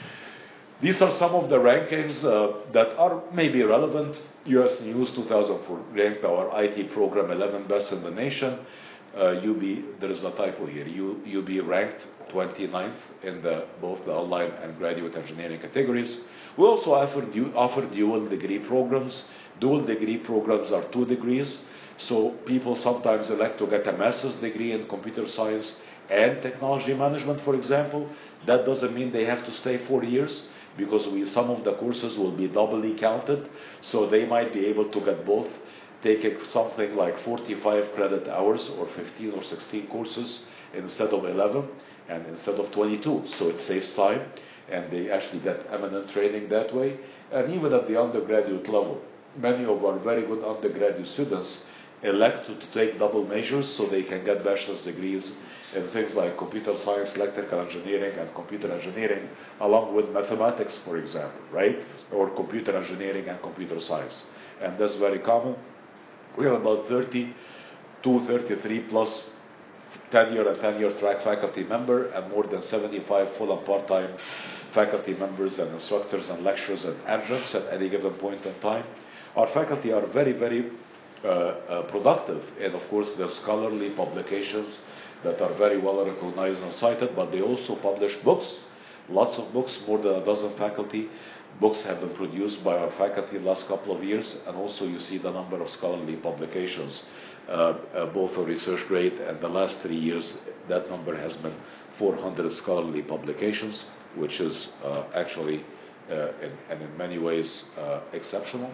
These are some of the rankings uh, that are maybe relevant. U S News two thousand four ranked our I T program eleven best in the nation. Uh, U B, there is a typo here, U, UB ranked twenty-ninth in the, both the online and graduate engineering categories. We also offer, du offer dual degree programs. Dual degree programs are two degrees, so people sometimes elect to get a master's degree in computer science and technology management, for example. That doesn't mean they have to stay four years, because we, some of the courses will be doubly counted, so they might be able to get both, taking something like forty-five credit hours or fifteen or sixteen courses instead of eleven and instead of twenty-two, so it saves time, and they actually get eminent training that way. And even at the undergraduate level, many of our very good undergraduate students elect to, to take double majors so they can get bachelor's degrees in things like computer science, electrical engineering, and computer engineering, along with mathematics, for example, right? Or computer engineering and computer science. And that's very common. We have about thirty-two, thirty-three plus tenure and tenure track faculty member, and more than seventy-five full and part-time faculty members and instructors and lecturers and adjuncts at any given point in time. Our faculty are very, very uh, uh, productive, and of course their scholarly publications that are very well recognized and cited, but they also publish books, lots of books, more than a dozen faculty. Books have been produced by our faculty the last couple of years, and also you see the number of scholarly publications, uh, uh, both for research grade, and the last three years that number has been four hundred scholarly publications, which is uh, actually, uh, in, and in many ways, uh, exceptional.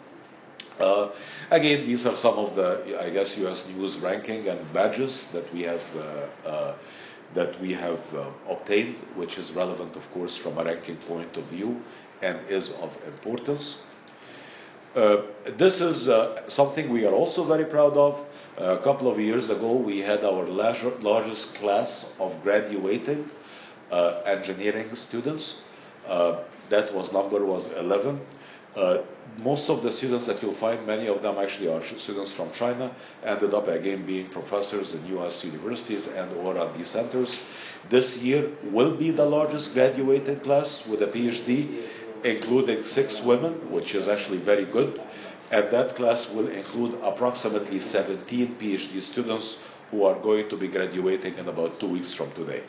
Uh, again, these are some of the, I guess, U S News ranking and badges that we have uh, uh, that we have uh, obtained, which is relevant, of course, from a ranking point of view, and is of importance. Uh, this is uh, something we are also very proud of. Uh, a couple of years ago, we had our larger, largest class of graduating uh, engineering students. Uh, that was number was eleven. Uh, most of the students that you'll find, many of them actually are students from China, ended up again being professors in U S universities and or R and D centers. This year will be the largest graduating class with a PhD, including six women, which is actually very good. And that class will include approximately seventeen PhD students who are going to be graduating in about two weeks from today.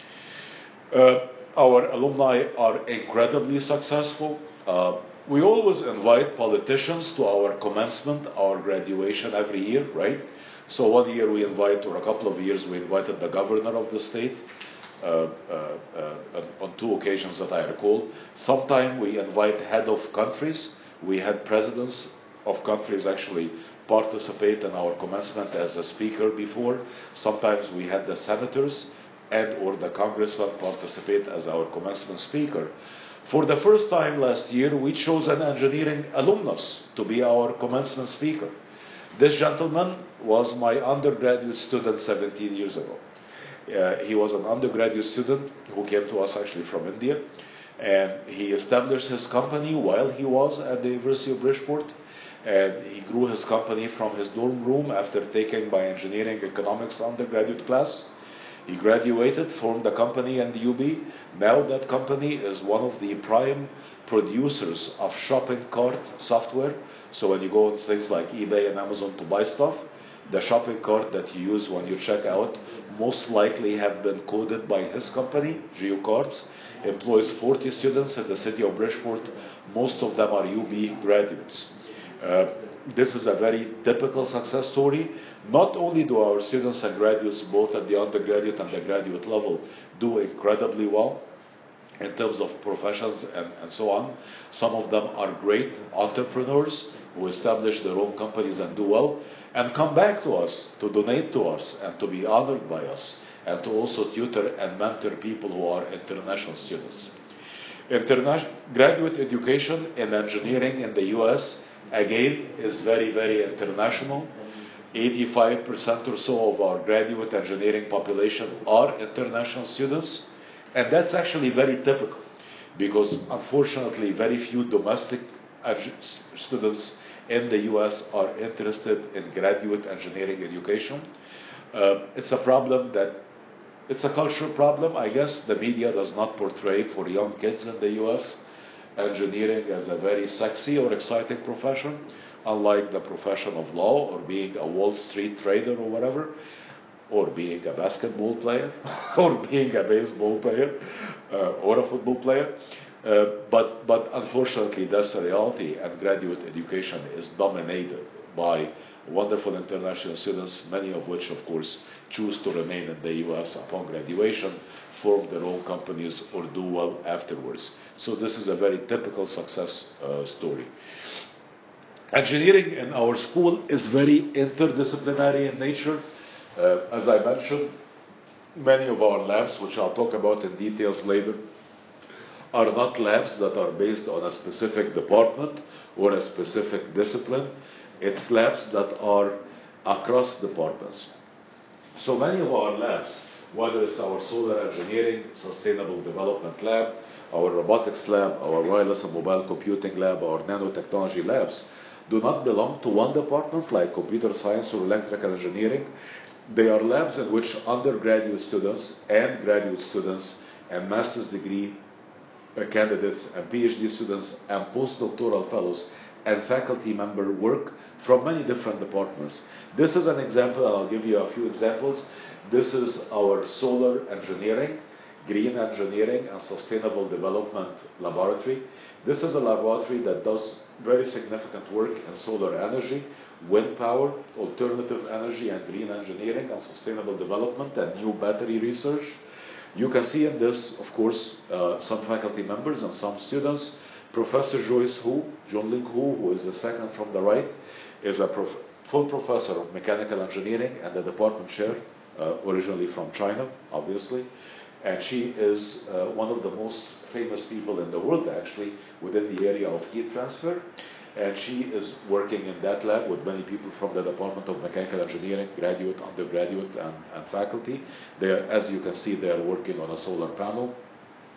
Uh, our alumni are incredibly successful. Uh, we always invite politicians to our commencement, our graduation every year, right? So one year we invite, or a couple of years we invited the governor of the state, uh, uh, uh, on two occasions that I recall. Sometime we invite head of countries. We had presidents of countries actually participate in our commencement as a speaker before. Sometimes we had the senators and or the congressman participate as our commencement speaker. For the first time last year, we chose an engineering alumnus to be our commencement speaker. This gentleman was my undergraduate student seventeen years ago. Uh, he was an undergraduate student who came to us actually from India, and he established his company while he was at the University of Bridgeport, and he grew his company from his dorm room after taking my engineering economics undergraduate class. He graduated, formed a company in the U B. Now that company is one of the prime producers of shopping cart software. So when you go on things like eBay and Amazon to buy stuff, the shopping cart that you use when you check out most likely have been coded by his company, GeoCards. Employs forty students in the city of Bridgeport. Most of them are U B graduates. Uh, this is a very typical success story. Not only do our students and graduates, both at the undergraduate and the graduate level, do incredibly well in terms of professions and, and so on. Some of them are great entrepreneurs who establish their own companies and do well, and come back to us to donate to us and to be honored by us, and to also tutor and mentor people who are international students. Interna- graduate education in engineering in the U S, again, is very, very international. eighty-five percent or so of our graduate engineering population are international students. And that's actually very typical, because unfortunately very few domestic students in the U S are interested in graduate engineering education. Uh, it's a problem that, it's a cultural problem, I guess. The media does not portray for young kids in the U S engineering as a very sexy or exciting profession, unlike the profession of law or being a Wall Street trader or whatever, or being a basketball player, or being a baseball player, uh, or a football player. Uh, but, but unfortunately, that's the reality, and graduate education is dominated by wonderful international students, many of which, of course, choose to remain in the U S upon graduation, form their own companies, or do well afterwards. So this is a very typical success uh, story. Engineering in our school is very interdisciplinary in nature. Uh, as I mentioned, many of our labs, which I'll talk about in details later, are not labs that are based on a specific department or a specific discipline. It's labs that are across departments. So many of our labs, whether it's our solar engineering, sustainable development lab, our robotics lab, our wireless and mobile computing lab, our nanotechnology labs, do not belong to one department like computer science or electrical engineering. They are labs in which undergraduate students and graduate students and master's degree candidates and PhD students and postdoctoral fellows and faculty members work from many different departments. This is an example, and I'll give you a few examples. This is our solar engineering, green engineering, and sustainable development laboratory. This is a laboratory that does very significant work in solar energy, wind power, alternative energy, and green engineering, and sustainable development, and new battery research. You can see in this, of course, uh, some faculty members and some students. Professor Joyce Hu, Junling Hu, who is the second from the right, is a prof full professor of mechanical engineering and the department chair, uh, originally from China, obviously. And she is uh, one of the most famous people in the world, actually, within the area of heat transfer. And she is working in that lab with many people from the Department of Mechanical Engineering, graduate, undergraduate, and, and faculty. They are, as you can see, they are working on a solar panel.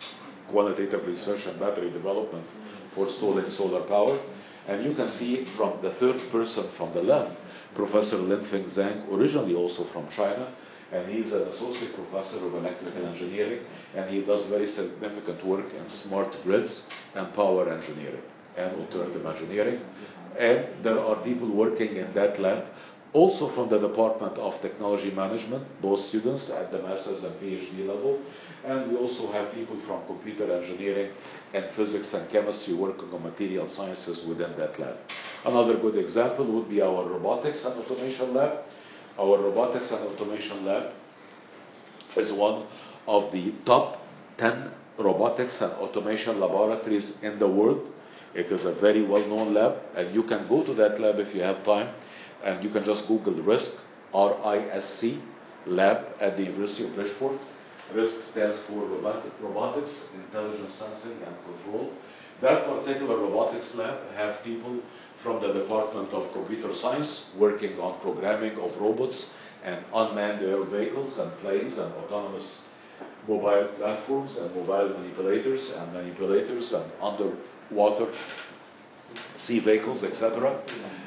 quantitative research and battery development for stalling solar power. And you can see from the third person from the left, Professor Linfeng Zhang, originally also from China, and he's an associate professor of electrical engineering, and he does very significant work in smart grids and power engineering and alternative engineering. And there are people working in that lab, also from the Department of Technology Management, both students at the master's and PhD level. And we also have people from computer engineering and physics and chemistry working on material sciences within that lab. Another good example would be our robotics and automation lab. Our robotics and automation lab is one of the top ten robotics and automation laboratories in the world. It is a very well-known lab, and you can go to that lab if you have time, and you can just Google RISC, R I S C, lab at the University of Bridgeport. RISC stands for robotic, Robotics, Intelligent Sensing and Control. That particular robotics lab have people from the Department of Computer Science working on programming of robots and unmanned air vehicles and planes and autonomous mobile platforms and mobile manipulators and manipulators and underwater sea vehicles, et cetera.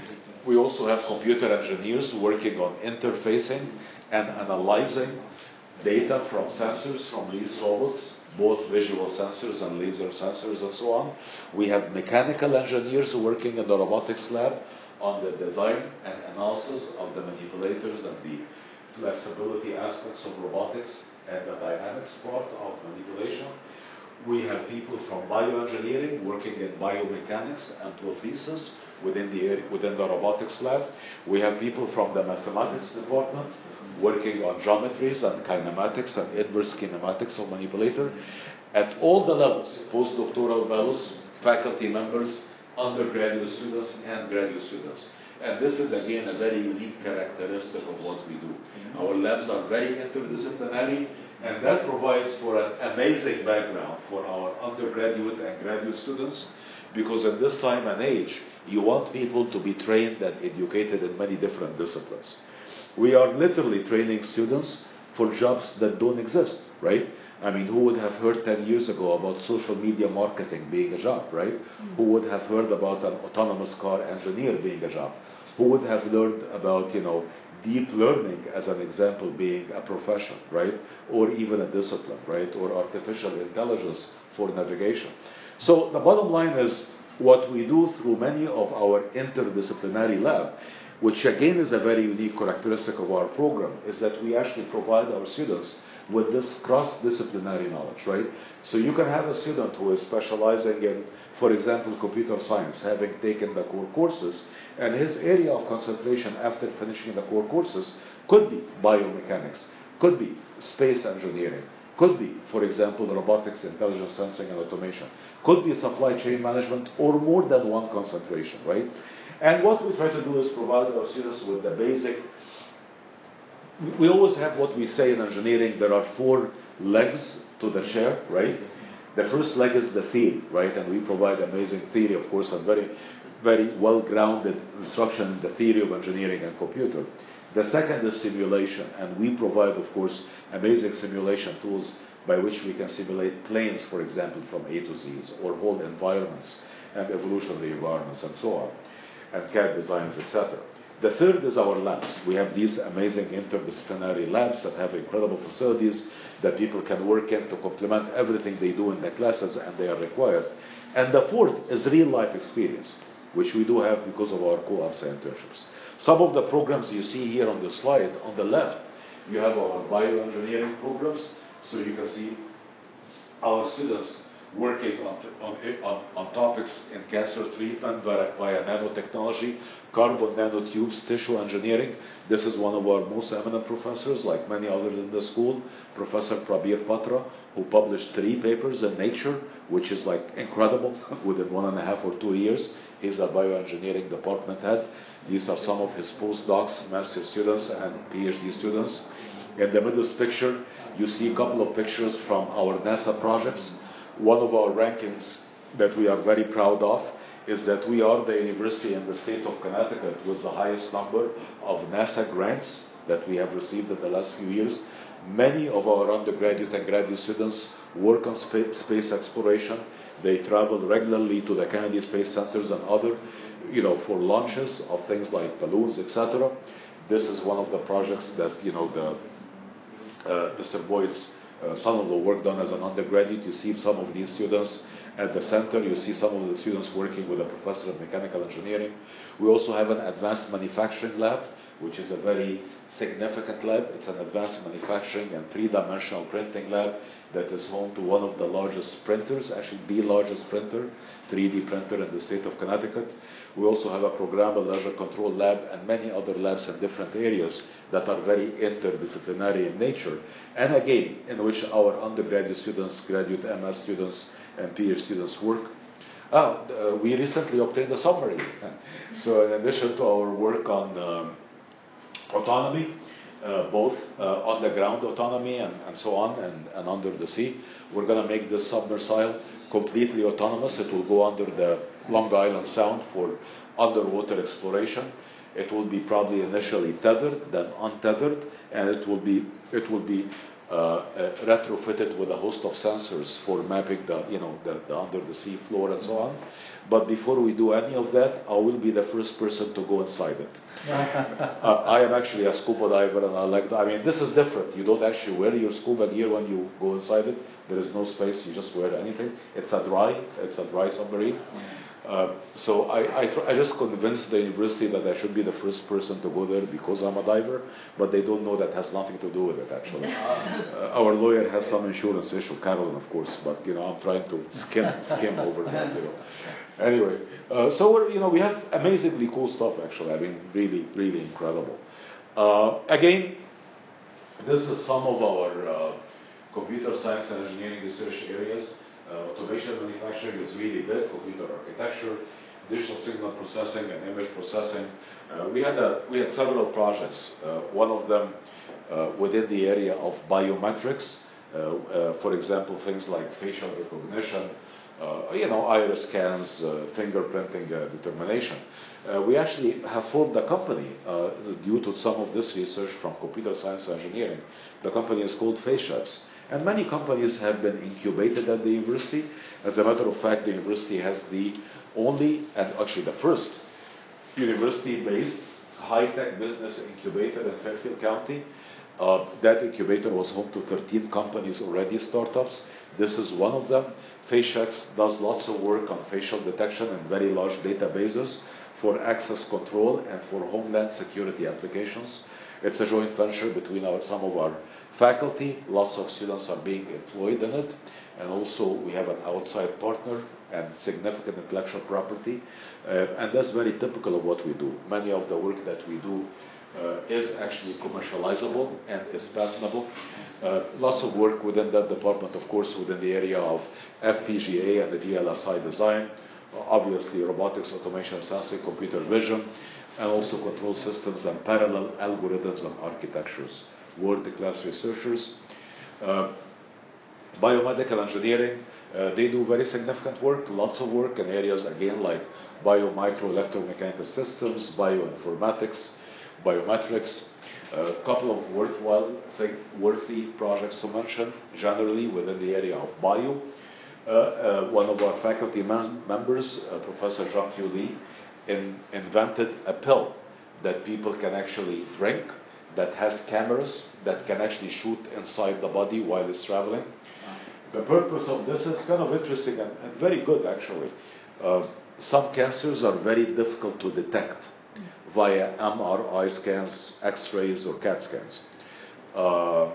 We also have computer engineers working on interfacing and analyzing data from sensors from these robots, both visual sensors and laser sensors and so on. We have mechanical engineers working in the robotics lab on the design and analysis of the manipulators and the flexibility aspects of robotics and the dynamics part of manipulation. We have people from bioengineering working in biomechanics and prosthesis within the area, within the robotics lab. We have people from the mathematics department working on geometries and kinematics and inverse kinematics of manipulator. At all the levels, postdoctoral fellows, faculty members, undergraduate students, and graduate students. And this is again a very unique characteristic of what we do. Our labs are very interdisciplinary, and that provides for an amazing background for our undergraduate and graduate students, because at this time and age, you want people to be trained and educated in many different disciplines. We are literally training students for jobs that don't exist, right? I mean, who would have heard ten years ago about social media marketing being a job, right? Mm-hmm. Who would have heard about an autonomous car engineer being a job? Who would have learned about, you know, deep learning as an example being a profession, right? Or even a discipline, right? Or artificial intelligence for navigation. So the bottom line is what we do through many of our interdisciplinary lab, which again is a very unique characteristic of our program, is that we actually provide our students with this cross-disciplinary knowledge, right? So you can have a student who is specializing in, for example, computer science, having taken the core courses, and his area of concentration after finishing the core courses could be biomechanics, could be space engineering, could be, for example, robotics, intelligent sensing and automation, could be supply chain management, or more than one concentration, right? And what we try to do is provide our students with the basic. We always have what we say in engineering, there are four legs to the chair, right? The first leg is the theory, right? And we provide amazing theory, of course, and very, very well-grounded instruction in the theory of engineering and computer. The second is simulation, and we provide, of course, amazing simulation tools by which we can simulate planes, for example, from A to Z's, or whole environments and evolutionary environments and so on, and C A D designs, et cetera. The third is our labs. We have these amazing interdisciplinary labs that have incredible facilities that people can work in to complement everything they do in the classes, and they are required. And the fourth is real-life experience, which we do have because of our co-ops and internships. Some of the programs you see here on the slide, on the left, you have our bioengineering programs, so you can see our students working on, on, on, on topics in cancer treatment via, via nanotechnology, carbon nanotubes, tissue engineering. This is one of our most eminent professors, like many others in the school, Professor Prabir Patra, who published three papers in Nature, which is like incredible within one and a half or two years. He's a bioengineering department head. These are some of his postdocs, master students, and PhD students. In the middle picture, you see a couple of pictures from our NASA projects. One of our rankings that we are very proud of is that we are the university in the state of Connecticut with the highest number of NASA grants that we have received in the last few years. Many of our undergraduate and graduate students work on spa- space exploration. They travel regularly to the Kennedy Space Centers and other, you know, for launches of things like balloons, et cetera. This is one of the projects that, you know, the uh, Mister Boyd's uh, son-in-law worked on as an undergraduate. You see some of these students at the center. You see some of the students working with a professor of mechanical engineering. We also have an advanced manufacturing lab, which is a very significant lab. It's an advanced manufacturing and three-dimensional printing lab that is home to one of the largest printers, actually the largest printer, three D printer in the state of Connecticut. We also have a programmable leisure control lab and many other labs in different areas that are very interdisciplinary in nature, and again, in which our undergraduate students, graduate M S students, and PhD students work. Ah, uh, we recently obtained a submarine. So in addition to our work on um, autonomy, uh, both uh, on the ground autonomy and, and so on, and, and under the sea, we're going to make this submersible completely autonomous. It will go under the Long Island Sound for underwater exploration. It will be probably initially tethered, then untethered, and it will be it will be uh, uh, retrofitted with a host of sensors for mapping the you know the, the under the sea floor and so on. But before we do any of that, I will be the first person to go inside it. uh, I am actually a scuba diver, and I like that. I mean, this is different. You don't actually wear your scuba gear when you go inside it. There is no space. You just wear anything. It's a dry. It's a dry submarine. Uh, so I, I, tr- I just convinced the university that I should be the first person to go there because I'm a diver, but they don't know that has nothing to do with it actually. Uh, our lawyer has some insurance issue, Carolyn of course, but you know I'm trying to skim skim over that. You know. Anyway, uh, so we're, you know we have amazingly cool stuff actually. I mean, really, really incredible. Uh, again, this is some of our uh, computer science and engineering research areas. Uh, automation manufacturing is really big, computer architecture, digital signal processing and image processing. Uh, we had a, we had several projects. Uh, one of them uh, within the area of biometrics. Uh, uh, for example, things like facial recognition, uh, you know, iris scans, uh, fingerprinting uh, determination. Uh, we actually have formed a company uh, due to some of this research from computer science engineering. The company is called FaceChefs. And many companies have been incubated at the university. As a matter of fact, the university has the only, and actually the first, university-based high-tech business incubator in Fairfield County. Uh, that incubator was home to thirteen companies already, startups. This is one of them. FaceChefs does lots of work on facial detection and very large databases for access control and for homeland security applications. It's a joint venture between our, some of our faculty. Lots of students are being employed in it. And also we have an outside partner and significant intellectual property. Uh, and that's very typical of what we do. Many of the work that we do uh, is actually commercializable and is patentable. Uh, lots of work within that department, of course, within the area of F P G A and the V L S I design. Obviously, robotics, automation, sensing, computer vision, and also control systems and parallel algorithms and architectures. World-class researchers. Uh, biomedical engineering, uh, they do very significant work, lots of work in areas, again, like bio-micro electromechanical systems, bioinformatics, biometrics. A couple of worthwhile, think, worthy projects to mention, generally within the area of bio. Uh, uh, one of our faculty mem- members, uh, Professor Jean-Q Lee, in, invented a pill that people can actually drink that has cameras that can actually shoot inside the body while it's traveling. The purpose of this is kind of interesting and, and very good actually. Uh, some cancers are very difficult to detect via M R I scans, X-rays or CAT scans. Uh,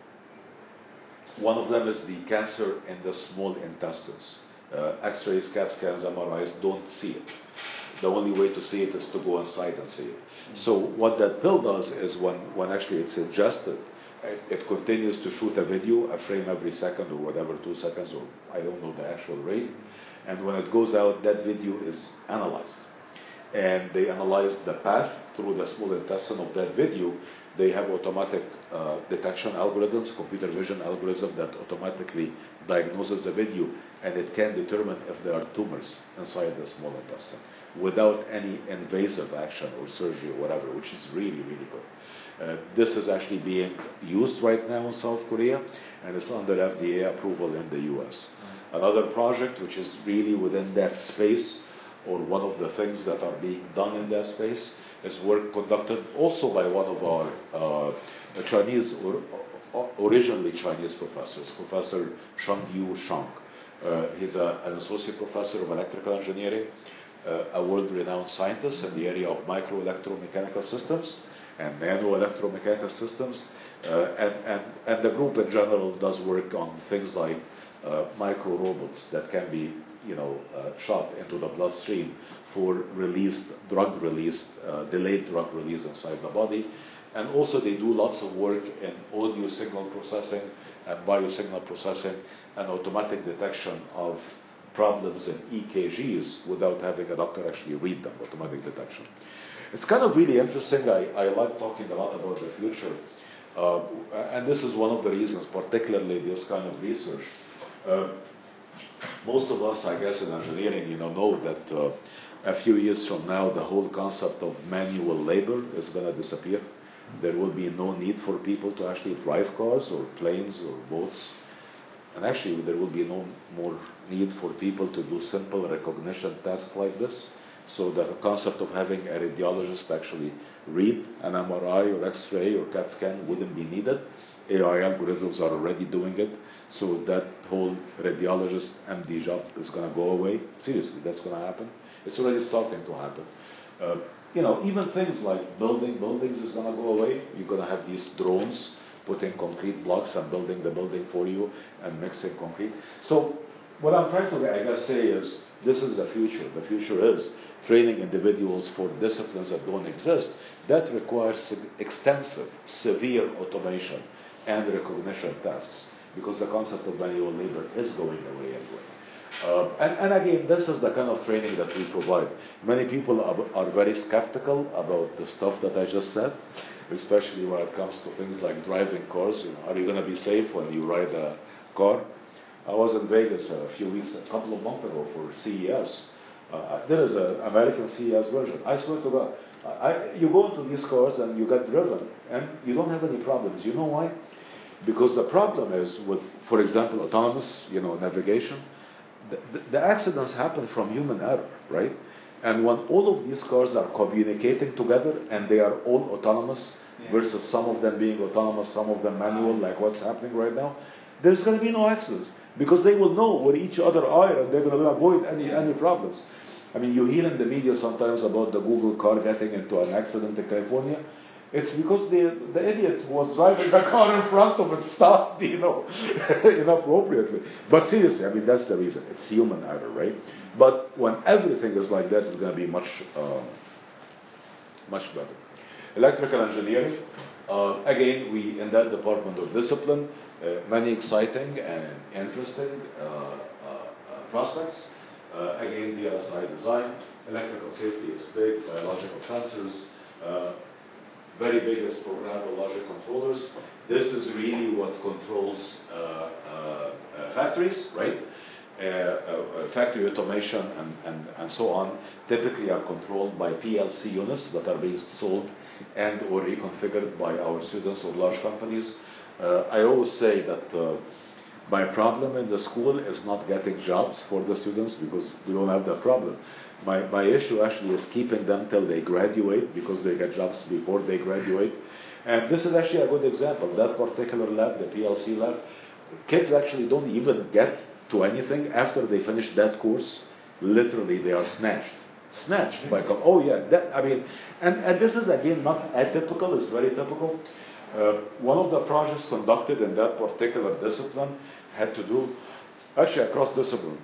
one of them is the cancer in the small intestines. Uh, X-rays, CAT scans, M R Is don't see it. The only way to see it is to go inside and see it. So what that pill does is when, when actually it's ingested, it, it continues to shoot a video, a frame every second or whatever, two seconds, or I don't know the actual rate. And when it goes out, that video is analyzed. and they analyze the path through the small intestine of that video. They have automatic uh, detection algorithms, computer vision algorithm that automatically diagnoses the video, and it can determine if there are tumors inside the small intestine without any invasive action or surgery or whatever, which is really, really good. Uh, this is actually being used right now in South Korea, and it's under F D A approval in the U S. Mm-hmm. Another project which is really within that space, or one of the things that are being done in that space, is work conducted also by one of our uh, Chinese, or, or originally Chinese professors, Professor Shangyu Shang. Uh, he's a, an associate professor of electrical engineering, uh, a world-renowned scientist in the area of microelectromechanical systems and nano-electromechanical systems. Uh, and, and, and the group in general does work on things like uh, micro-robots that can be you know, uh, shot into the bloodstream for released, drug release, uh, delayed drug release inside the body. And also they do lots of work in audio signal processing and biosignal processing and automatic detection of problems in E K Gs without having a doctor actually read them, automatic detection. It's kind of really interesting. I, I like talking a lot about the future. Uh, and this is one of the reasons, particularly this kind of research. Uh, most of us, I guess, in engineering, you know, know that uh, a few years from now, the whole concept of manual labor is going to disappear. There will be no need for people to actually drive cars or planes or boats. And actually, there will be no more need for people to do simple recognition tasks like this. So the concept of having a radiologist actually read an M R I or X-ray or CAT scan wouldn't be needed. A I algorithms are already doing it. So that whole radiologist M D job is going to go away. Seriously, that's going to happen. It's already starting to happen. Uh, you know, even things like building buildings is going to go away. You're going to have these drones putting concrete blocks and building the building for you and mixing concrete. So what I'm trying to, I guess, say is this is the future. The future is training individuals for disciplines that don't exist. That requires extensive, severe automation and recognition tasks, because the concept of manual labor is going away anyway. Uh, and, and again, this is the kind of training that we provide. Many people are, are very skeptical about the stuff that I just said, especially when it comes to things like driving cars. You know, are you going to be safe when you ride a car? I was in Vegas a few weeks, a couple of months ago for C E S. Uh, there is an American C E S version. I swear to God, I, you go into these cars and you get driven, and you don't have any problems. You know why? Because the problem is with, for example, autonomous, you know, navigation. The, the, the accidents happen from human error, right? And when all of these cars are communicating together and they are all autonomous, yeah, versus some of them being autonomous, some of them manual, like what's happening right now, there's going to be no accidents because they will know where each other are and they're going to avoid any, yeah. any problems. I mean, you hear in the media sometimes about the Google car getting into an accident in California. It's because the, the idiot who was driving the car in front of it stopped, you know, inappropriately. But seriously, I mean, that's the reason. It's human error, right? But when everything is like that, it's going to be much, um, much better. Electrical engineering, uh, again, we, in that department of discipline, uh, many exciting and interesting uh, uh, uh, prospects. Uh, again, V L S I design, electrical safety is big, biological sensors, uh, very big is programmable logic controllers. This is really what controls uh, uh, uh, factories, right? Uh, uh, factory automation and, and, and so on typically are controlled by P L C units that are being sold and or reconfigured by our students or large companies. Uh, I always say that uh, my problem in the school is not getting jobs for the students because we don't have that problem. My, my issue actually is keeping them till they graduate because they get jobs before they graduate. And this is actually a good example. That particular lab, the P L C lab, kids actually don't even get to anything after they finish that course. Literally, they are snatched. Snatched by, oh yeah, that, I mean, and, and this is again not atypical, it's very typical. Uh, one of the projects conducted in that particular discipline had to do, actually across discipline,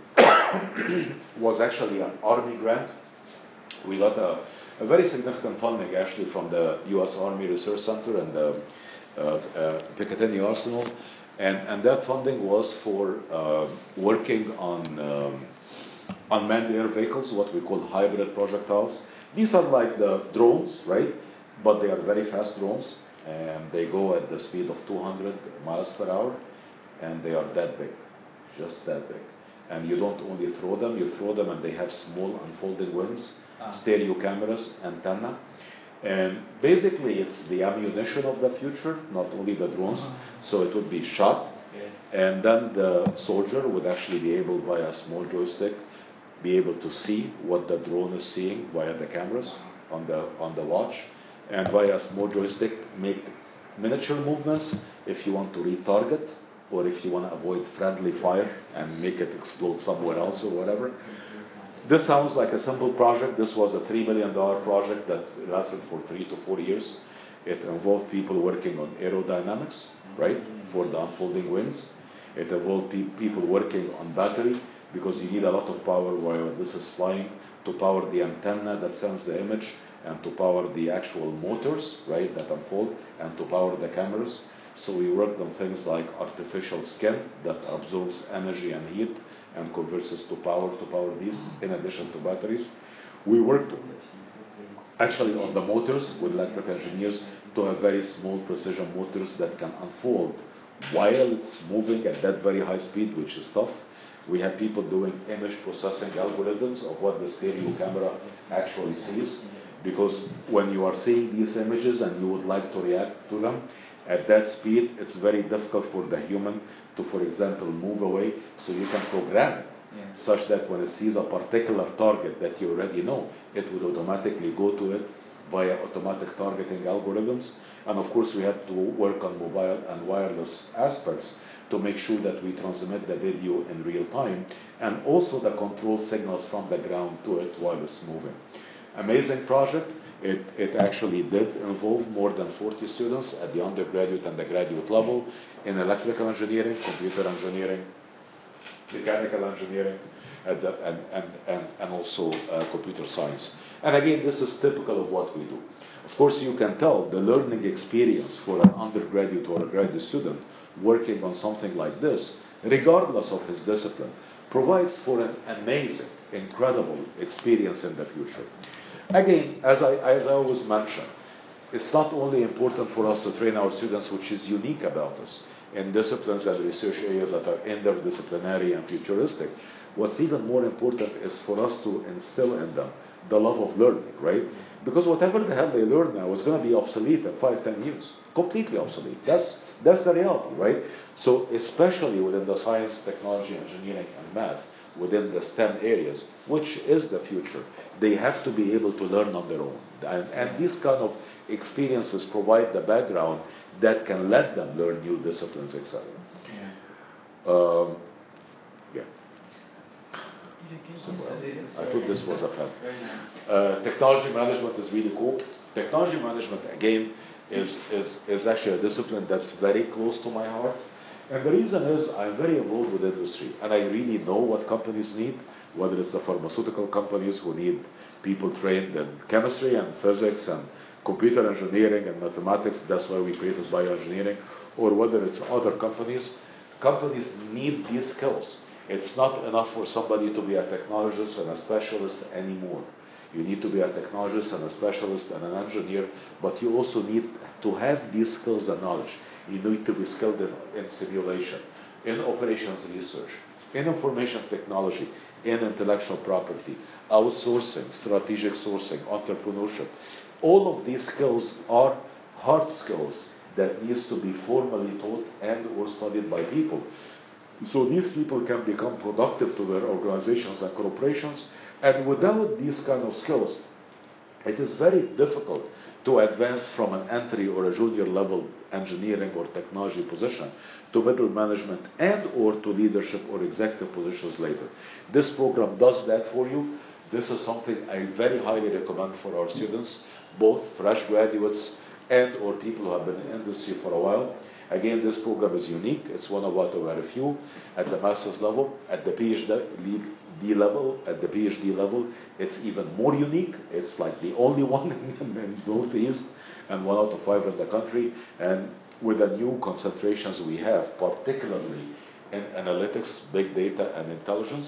was actually an Army grant. We got a, a very significant funding actually from the U S Army Research Center and the uh, uh, Picatinny Arsenal. And, and that funding was for uh, working on um, unmanned air vehicles, what we call hybrid projectiles. These are like the drones, right? But they are very fast drones, and they go at the speed of two hundred miles per hour, and they are that big, just that big. And you don't only throw them, you throw them and they have small unfolding wings, ah. stereo cameras, antenna. And basically it's the ammunition of the future, not only the drones. Uh-huh. So it would be shot, and then the soldier would actually be able, via a small joystick, be able to see what the drone is seeing via the cameras on the, on the watch, and via a small joystick make miniature movements if you want to retarget, or if you want to avoid friendly fire and make it explode somewhere else or whatever. This sounds like a simple project. This was a three million dollars project that lasted for three to four years. It involved people working on aerodynamics, right, for the unfolding wings. It involved pe- people working on battery, because you need a lot of power while this is flying, to power the antenna that sends the image, and to power the actual motors, right, that unfold, and to power the cameras. So we worked on things like artificial skin that absorbs energy and heat and converts it to power to power these, in addition to batteries. We worked actually on the motors with electrical engineers to have very small precision motors that can unfold while it's moving at that very high speed, which is tough. We had people doing image processing algorithms of what the stereo camera actually sees, because when you are seeing these images and you would like to react to them, at that speed, it's very difficult for the human to, for example, move away. So you can program it yeah. such that when it sees a particular target that you already know, it would automatically go to it via automatic targeting algorithms. And of course, we had to work on mobile and wireless aspects to make sure that we transmit the video in real time, and also the control signals from the ground to it while it's moving. Amazing project. It, it actually did involve more than forty students at the undergraduate and the graduate level in electrical engineering, computer engineering, mechanical engineering, and, the, and, and, and, and also uh, computer science. And again, this is typical of what we do. Of course, you can tell the learning experience for an undergraduate or a graduate student working on something like this, regardless of his discipline, provides for an amazing, incredible experience in the future. Again, as I, as I always mention, it's not only important for us to train our students, which is unique about us, in disciplines and research areas that are interdisciplinary and futuristic. What's even more important is for us to instill in them the love of learning, right? Because whatever the hell they learn now is going to be obsolete in five, ten years. Completely obsolete. That's, that's the reality, right? So especially within the science, technology, engineering, and math, within the STEM areas, which is the future, they have to be able to learn on their own. And, and these kind of experiences provide the background that can let them learn new disciplines, et cetera. Yeah. Um, yeah. So, uh, I thought this was a pen. Uh, technology management is really cool. Technology management, again, is, is, is actually a discipline that's very close to my heart. And the reason is I'm very involved with industry, and I really know what companies need, whether it's the pharmaceutical companies who need people trained in chemistry and physics and computer engineering and mathematics, that's why we created bioengineering, or whether it's other companies. Companies need these skills. It's not enough for somebody to be a technologist and a specialist anymore. You need to be a technologist and a specialist and an engineer, but you also need to have these skills and knowledge. You need to be skilled in, in simulation, in operations research, in information technology, in intellectual property, outsourcing, strategic sourcing, entrepreneurship. All of these skills are hard skills that needs to be formally taught and or studied by people. So these people can become productive to their organizations and corporations. And without these kind of skills, it is very difficult to advance from an entry or a junior level engineering or technology position to middle management and or to leadership or executive positions later. This program does that for you. This is something I very highly recommend for our students, both fresh graduates and or people who have been in industry for a while. Again, this program is unique. It's one of what of a few at the master's level, at the PhD level, at the PhD level. It's even more unique. It's like the only one in Northeast and one out of five in the country. And with the new concentrations we have, particularly in analytics, big data, and intelligence,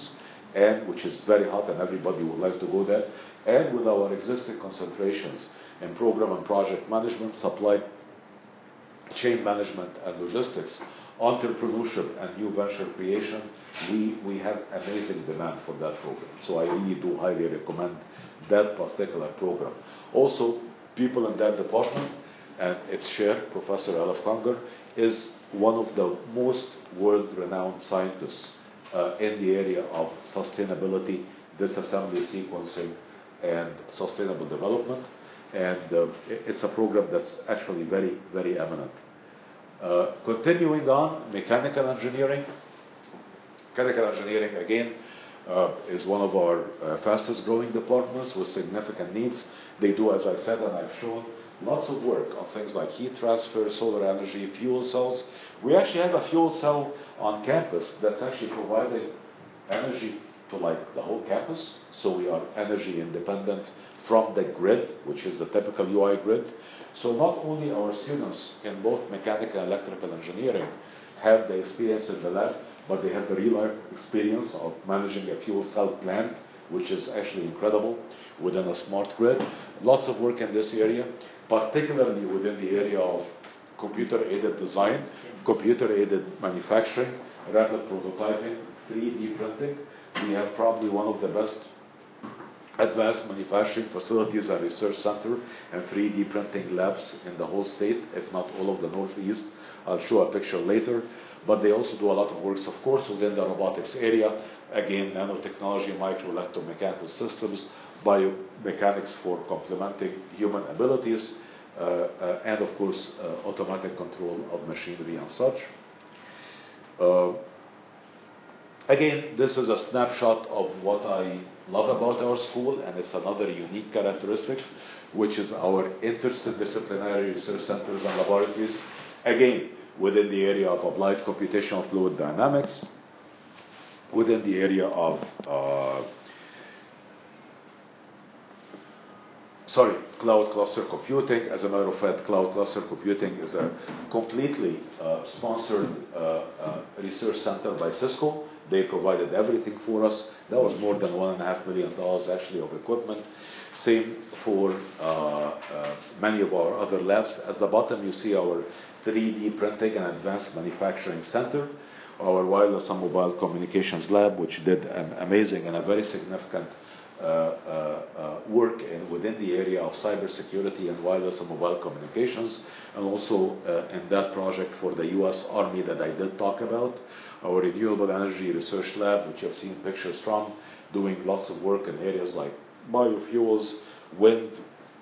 and which is very hot and everybody would like to go there, and with our existing concentrations in program and project management, supply chain management and logistics, entrepreneurship and new venture creation, we, we have amazing demand for that program. So I really do highly recommend that particular program. Also, people in that department and its chair, Professor Elif Kanger, is one of the most world-renowned scientists uh, in the area of sustainability, disassembly sequencing, and sustainable development. And uh, it's a program that's actually very, very eminent. Uh, continuing on, mechanical engineering. Mechanical engineering, again, uh, is one of our uh, fastest growing departments with significant needs. They do, as I said, and I've shown, lots of work on things like heat transfer, solar energy, fuel cells. We actually have a fuel cell on campus that's actually providing energy to like the whole campus. So we are energy independent from the grid, which is the typical U I grid. So not only our students in both mechanical and electrical engineering have the experience in the lab, but they have the real life experience of managing a fuel cell plant, which is actually incredible within a smart grid. Lots of work in this area, particularly within the area of computer-aided design, computer-aided manufacturing, rapid prototyping, three D printing. We have probably one of the best advanced manufacturing facilities and research center and three D printing labs in the whole state, if not all of the Northeast. I'll show a picture later. But they also do a lot of works, of course, within the robotics area. Again, nanotechnology, micro-electromechanical systems, biomechanics for complementing human abilities, uh, uh, and of course, uh, automatic control of machinery and such. Uh, again, this is a snapshot of what I love about our school, and it's another unique characteristic, which is our interdisciplinary research centers and laboratories. Again, within the area of applied computational fluid dynamics, within the area of, uh, sorry, cloud cluster computing. As a matter of fact, cloud cluster computing is a completely uh, sponsored uh, uh, research center by Cisco. They provided everything for us. That was more than one and a half million dollars actually of equipment. Same for uh, uh, many of our other labs. At the bottom you see our three D printing and advanced manufacturing center, our wireless and mobile communications lab, which did an amazing and a very significant uh, uh, uh, work in, within the area of cybersecurity and wireless and mobile communications, and also uh, in that project for the U S Army that I did talk about, our renewable energy research lab, which you've seen pictures from, doing lots of work in areas like biofuels, wind,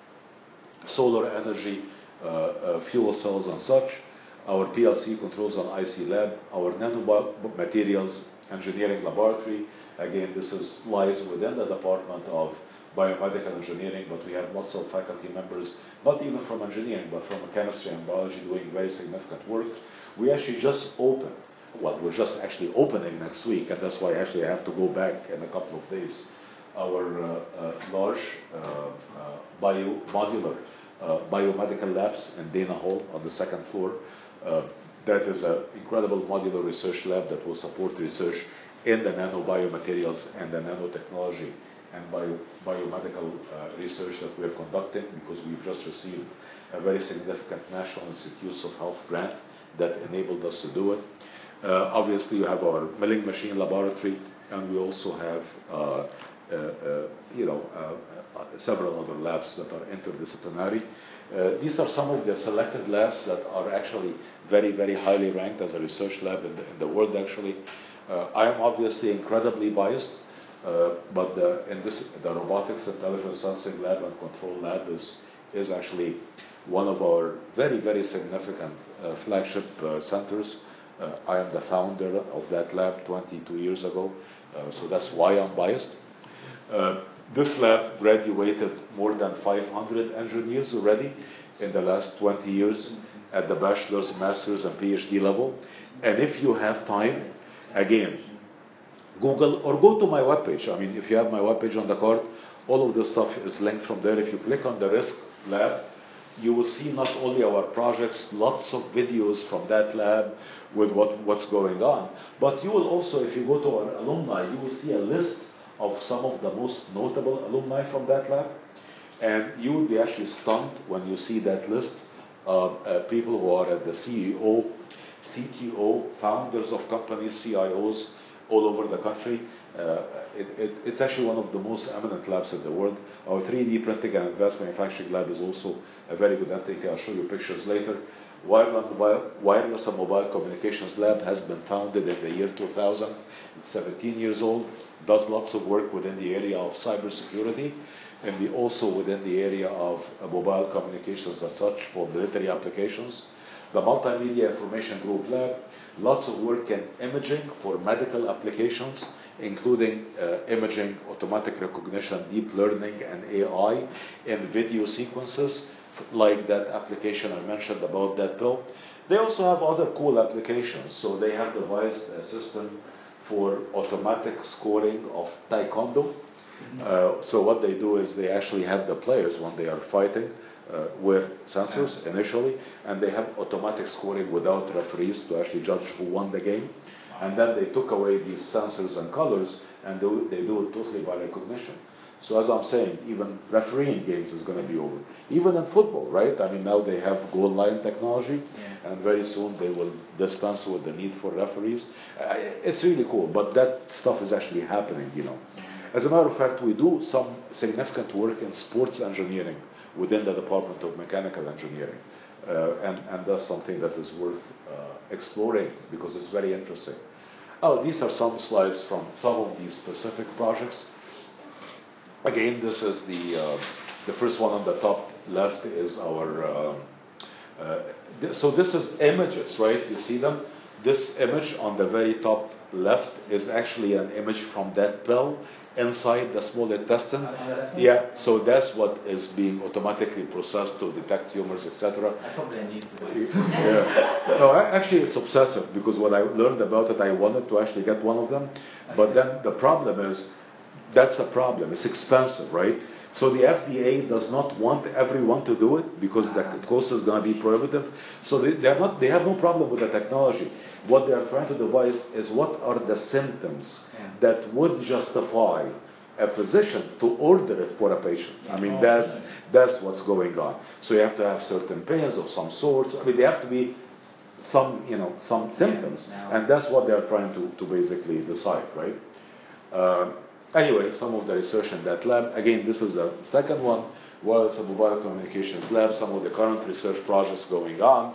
solar energy, uh, uh, fuel cells and such, our P L C controls and I C lab, our nanomaterials engineering laboratory. Again, this is lies within the Department of Biomedical Engineering, but we have lots of faculty members, not even from engineering, but from chemistry and biology, doing very significant work. We actually just opened, well, we're just actually opening next week, and that's why actually I have to go back in a couple of days, our uh, uh, large uh, uh, bio-modular uh, biomedical labs in Dana Hall on the second floor. Uh, that is an incredible modular research lab that will support research in the nanobiomaterials and the nanotechnology and bio, biomedical uh, research that we're conducting, because we've just received a very significant National Institutes of Health grant that enabled us to do it. Uh, obviously, you have our milling machine laboratory, and we also have uh, uh, uh, you know, uh, uh, several other labs that are interdisciplinary. Uh, these are some of the selected labs that are actually very, very highly ranked as a research lab in the, in the world, actually. Uh, I am obviously incredibly biased, uh, but the, in this, the Robotics Intelligent Sensing Lab and Control Lab is, is actually one of our very, very significant uh, flagship uh, centers. Uh, I am the founder of that lab twenty-two years ago, uh, so that's why I'm biased. Uh, this lab graduated more than five hundred engineers already in the last twenty years at the bachelor's, master's, and PhD level. And if you have time, again, Google or go to my webpage. I mean, if you have my webpage on the card, all of this stuff is linked from there. If you click on the RISC lab, you will see not only our projects, lots of videos from that lab with what, what's going on, but you will also, if you go to our alumni, you will see a list of some of the most notable alumni from that lab. And you will be actually stunned when you see that list of uh, people who are at the C E O, C T O, founders of companies, C I Os all over the country. Uh, it, it, it's actually one of the most eminent labs in the world. Our three D printing and advanced manufacturing lab is also a very good entity. I'll show you pictures later. Wireless and Mobile Communications Lab has been founded in the year two thousand. It's seventeen years old, does lots of work within the area of cybersecurity, and the, also within the area of uh, mobile communications as such for military applications. The Multimedia Information Group Lab, lots of work in imaging for medical applications, including uh, imaging, automatic recognition, deep learning, and A I in video sequences, like that application I mentioned about that pill. They also have other cool applications. So they have devised a system for automatic scoring of taekwondo. Uh, so what they do is they actually have the players, when they are fighting, uh, wear sensors initially, and they have automatic scoring without referees to actually judge who won the game. And then they took away these sensors and colors, and do, they do it totally by recognition. So as I'm saying, even refereeing games is going to be over. Even in football, right? I mean, now they have goal line technology, yeah. and very soon they will dispense with the need for referees. Uh, it's really cool, but that stuff is actually happening, you know. As a matter of fact, we do some significant work in sports engineering within the Department of Mechanical Engineering. Uh, and, and that's something that is worth uh, exploring because it's very interesting. Oh, these are some slides from some of these specific projects. Again, this is the uh, the first one on the top left is our. Uh, uh, th so this is images, right? You see them. This image on the very top left is actually an image from that pill inside the small intestine. Yeah. So that's what is being automatically processed to detect tumors, et cetera. I probably need to. Yeah. No, actually, it's obsessive because when I learned about it, I wanted to actually get one of them, but then the problem is. That's a problem. It's expensive, right? So the F D A does not want everyone to do it because the cost is going to be prohibitive. So they, they're not, they have no problem with the technology. What they are trying to devise is what are the symptoms that would justify a physician to order it for a patient. I mean, that's, that's what's going on. So you have to have certain pains of some sorts. I mean, they have to be some, you know, some symptoms. And that's what they are trying to, to basically decide, right? Uh, Anyway, some of the research in that lab. Again, this is the second one. Wireless and Mobile Communications Lab. Some of the current research projects going on.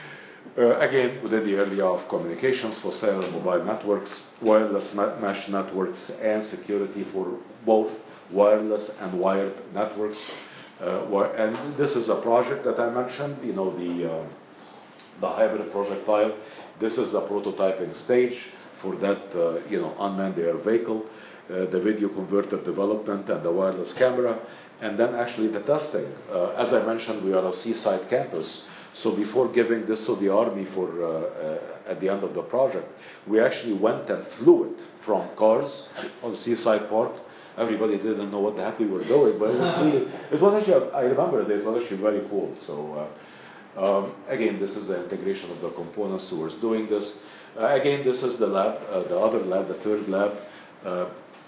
Uh, again, within the area of communications for cellular mobile networks, wireless mesh networks, and security for both wireless and wired networks. Uh, and this is a project that I mentioned. You know, the uh, the hybrid projectile. This is a prototyping stage for that, uh, you know, unmanned air vehicle. Uh, the video converter development and the wireless camera, and then actually the testing. Uh, as I mentioned, we are a seaside campus, so before giving this to the Army for uh, uh, at the end of the project, we actually went and flew it from cars on Seaside Park. Everybody didn't know what the heck we were doing, but it was really, it was actually, I remember it, it was actually very cool. So uh, um, again, this is the integration of the components towards doing this. Uh, again, this is the lab, uh, the other lab, the third lab. Uh,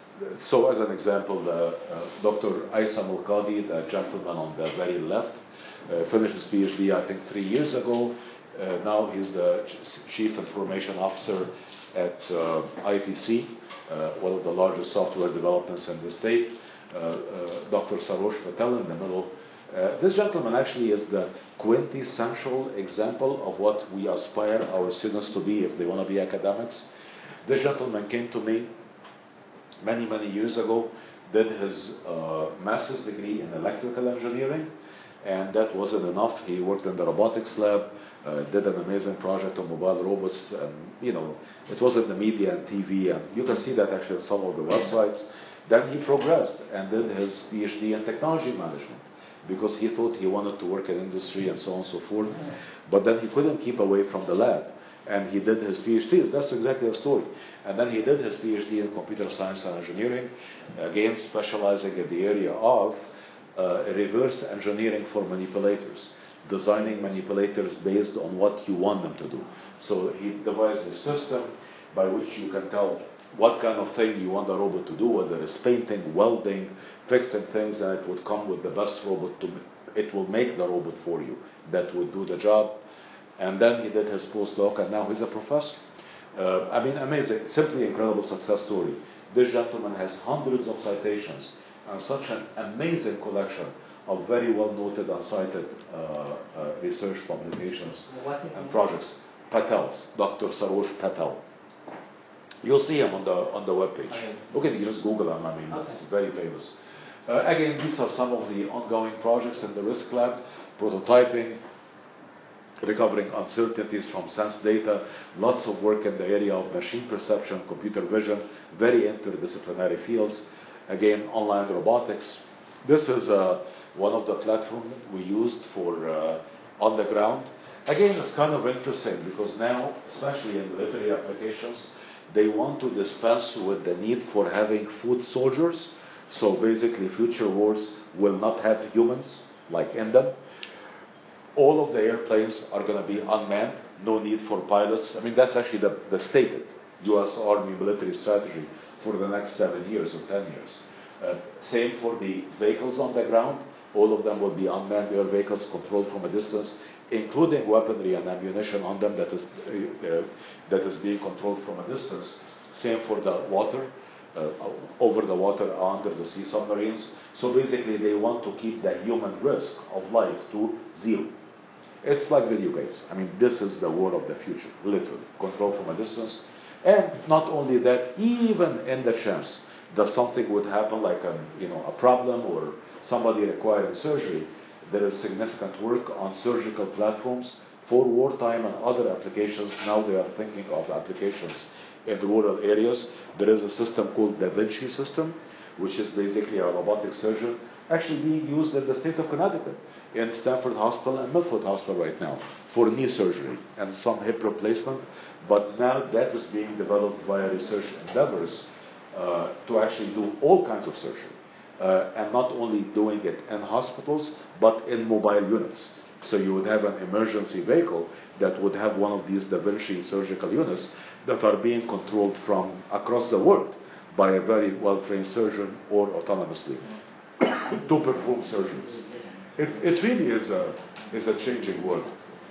So as an example, uh, uh, Doctor Aysam Al-Qadi, the gentleman on the very left, uh, finished his PhD I think three years ago. Uh, now he's the Chief Information Officer at uh, I P C, uh, one of the largest software developments in the state. Uh, uh, Doctor Sarosh Patel in the middle. Uh, this gentleman actually is the quintessential example of what we aspire our students to be if they want to be academics. This gentleman came to me many, many years ago, did his uh, master's degree in electrical engineering, and that wasn't enough. He worked in the robotics lab, uh, did an amazing project on mobile robots, and you know, it was in the media and T V, and you can see that actually on some of the websites. Then he progressed and did his PhD in technology management because he thought he wanted to work in industry and so on and so forth, but then he couldn't keep away from the lab. And he did his PhD. That's exactly the story. And then he did his PhD in computer science and engineering, again specializing in the area of uh, reverse engineering for manipulators. designing manipulators based on what you want them to do. So he devised a system by which you can tell what kind of thing you want the robot to do, whether it's painting, welding, fixing things, and it would come with the best robot to, it will make the robot for you that would do the job. And then he did his postdoc, and now he's a professor. Uh, I mean, amazing, simply incredible success story. This gentleman has hundreds of citations and such an amazing collection of very well noted and cited uh, uh, research publications and projects. Patels, Doctor Sarosh Patel. You'll see him on the on the webpage. Okay. okay, you just Google him. I mean, okay. It's very famous. Uh, again, these are some of the ongoing projects in the RISC lab: prototyping, recovering uncertainties from sense data, lots of work in the area of machine perception, computer vision, very interdisciplinary fields. Again, online robotics. This is uh, one of the platforms we used for uh, on the ground. Again, it's kind of interesting because now, especially in military applications, they want to dispense with the need for having foot soldiers. So basically, future wars will not have humans like in them. All of the airplanes are going to be unmanned, no need for pilots. I mean, that's actually the, the stated U S Army military strategy for the next seven years or ten years. Uh, same for the vehicles on the ground. All of them will be unmanned air vehicles controlled from a distance, including weaponry and ammunition on them that is, uh, that is being controlled from a distance. Same for the water, uh, over the water, under the sea submarines. So basically, they want to keep the human risk of life to zero. It's like video games. I mean, this is the war of the future, literally. Control from a distance. And not only that, even in the chance that something would happen, like a, you know, a problem or somebody requiring surgery, there is significant work on surgical platforms for wartime and other applications. Now they are thinking of applications in rural areas. There is a system called Da Vinci system, which is basically a robotic surgeon, actually being used in the state of Connecticut, in Stanford Hospital and Milford Hospital right now, for knee surgery and some hip replacement. But now that is being developed via research endeavors uh, to actually do all kinds of surgery. Uh, and not only doing it in hospitals, but in mobile units. So you would have an emergency vehicle that would have one of these Da Vinci surgical units that are being controlled from across the world by a very well-trained surgeon or autonomously to perform surgeries. It, it really is a, is a changing world.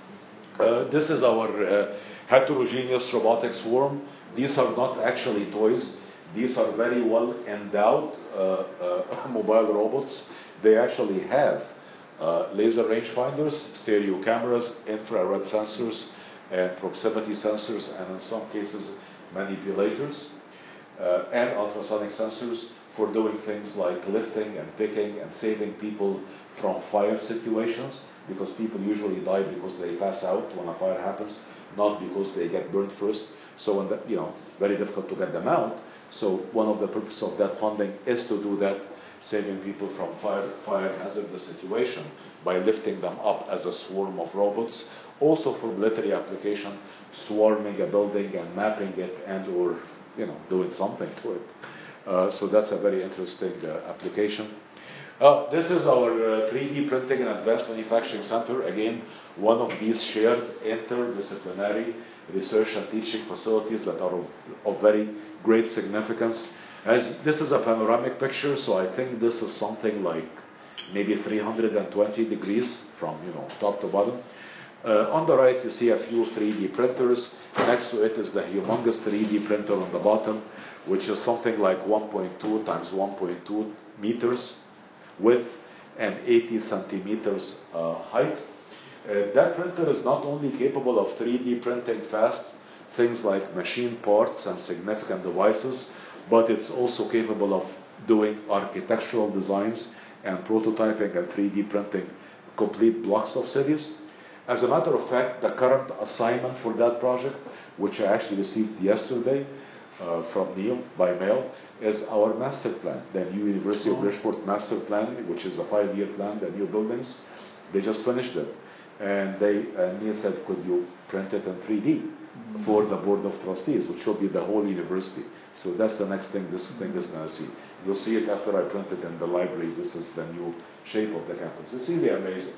Uh, this is our uh, heterogeneous robotic swarm. These are not actually toys. These are very well endowed uh, uh, mobile robots. They actually have uh, laser rangefinders, stereo cameras, infrared sensors, and proximity sensors, and in some cases manipulators, uh, and ultrasonic sensors for doing things like lifting and picking and saving people from fire situations, because people usually die because they pass out when a fire happens, not because they get burned first. So, when the, you know, very difficult to get them out. So one of the purposes of that funding is to do that, saving people from fire, fire hazardous situation by lifting them up as a swarm of robots. Also for military application, swarming a building and mapping it and or, you know, doing something to it. Uh, so that's a very interesting uh, application. Uh, this is our uh, three D Printing and Advanced Manufacturing Center. Again, one of these shared interdisciplinary research and teaching facilities that are of, of very great significance. As this is a panoramic picture, so I think this is something like maybe three hundred twenty degrees from, you know, top to bottom. Uh, on the right, you see a few three D printers. Next to it is the humongous three D printer on the bottom, which is something like one point two times one point two meters width and eighty centimeters uh, height. Uh, that printer is not only capable of three D printing fast things like machine parts and significant devices, but it's also capable of doing architectural designs and prototyping and three D printing complete blocks of cities. As a matter of fact, the current assignment for that project, which I actually received yesterday uh, from Neil by mail, is our master plan, the new University of Bridgeport master plan, which is a five-year plan, the new buildings. They just finished it. And they, uh, Neil said, could you print it in three D mm-hmm. for the Board of Trustees, which will be the whole university. So that's the next thing this thing is going to see. You'll see it after I print it in the library. This is the new shape of the campus. It's really amazing.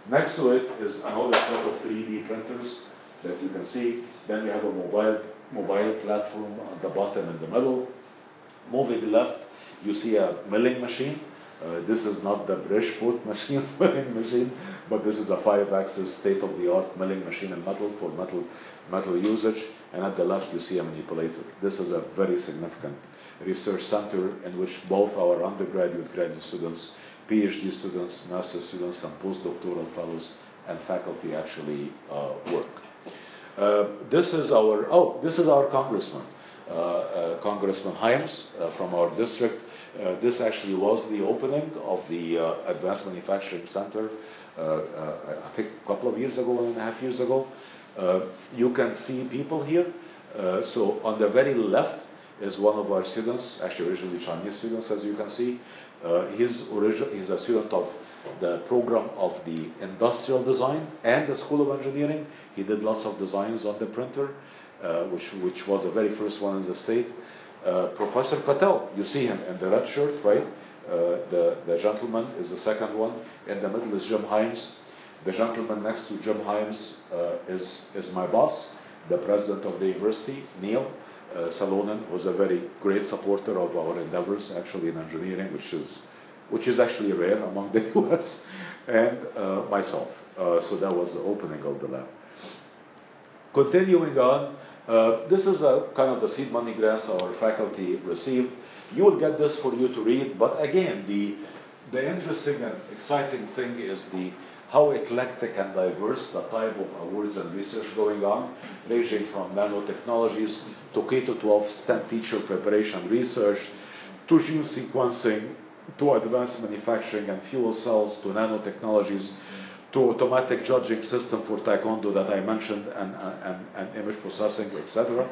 Next to it is another set of three D printers that you can see. Then we have a mobile mobile platform at the bottom in the middle. Moving left, you see a milling machine. Uh, this is not the Bridgeport machines milling machine, but this is a five-axis state-of-the-art milling machine in metal for metal metal usage. And at the left, you see a manipulator. This is a very significant research center in which both our undergraduate, graduate students, PhD students, master students, and postdoctoral fellows and faculty actually uh, work. Uh, this is our oh, this is our congressman, uh, uh, Congressman Hyams uh, from our district. Uh, this actually was the opening of the uh, Advanced Manufacturing Center, uh, uh, I think a couple of years ago, one and a half years ago. Uh, you can see people here. Uh, so on the very left is one of our students, actually originally Chinese students, as you can see. Uh, he's, origi- he's a student of the program of the industrial design and the School of Engineering. He did lots of designs on the printer, uh, which, which was the very first one in the state. Uh, Professor Patel, you see him in the red shirt, right? Uh, the, the gentleman is the second one. In the middle is Jim Hyams. The gentleman next to Jim Hyams uh, is, is my boss, the president of the university, Neil uh, Salonen, who's a very great supporter of our endeavors, actually in engineering, which is, which is actually rare among the U S, and uh, myself. Uh, so that was the opening of the lab. Continuing on, uh, this is a kind of the seed money grants our faculty received. You will get this for you to read, but again, the, the interesting and exciting thing is the how eclectic and diverse the type of awards and research going on, ranging from nanotechnologies to K to twelve STEM teacher preparation research, to gene sequencing, to advanced manufacturing and fuel cells, to nanotechnologies, to automatic judging system for taekwondo that I mentioned, and, and, and image processing, et cetera.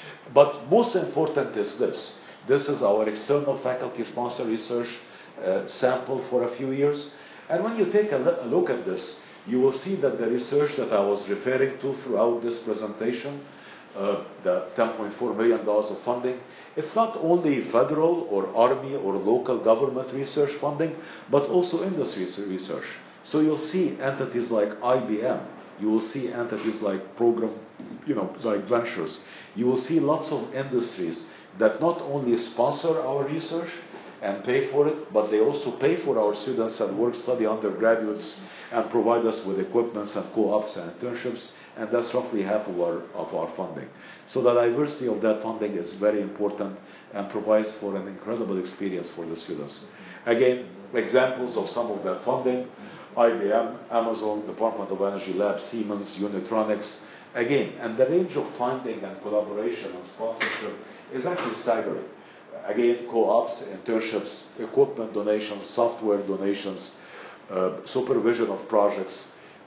But most important is this. This is our external faculty-sponsored research uh, sample for a few years. And when you take a, a look at this, you will see that the research that I was referring to throughout this presentation, uh, the ten point four million dollars of funding, it's not only federal or army or local government research funding, but also industry research. So you'll see entities like I B M, you will see entities like program, you know, like ventures. You will see lots of industries that not only sponsor our research and pay for it, but they also pay for our students and work study undergraduates and provide us with equipments and co-ops and internships, and that's roughly half of our, of our funding. So the diversity of that funding is very important and provides for an incredible experience for the students. Again, examples of some of that funding: I B M, Amazon, Department of Energy Lab, Siemens, Unitronics. Again, and the range of funding and collaboration and sponsorship is actually staggering. Again, co-ops, internships, equipment donations, software donations, uh, supervision of projects,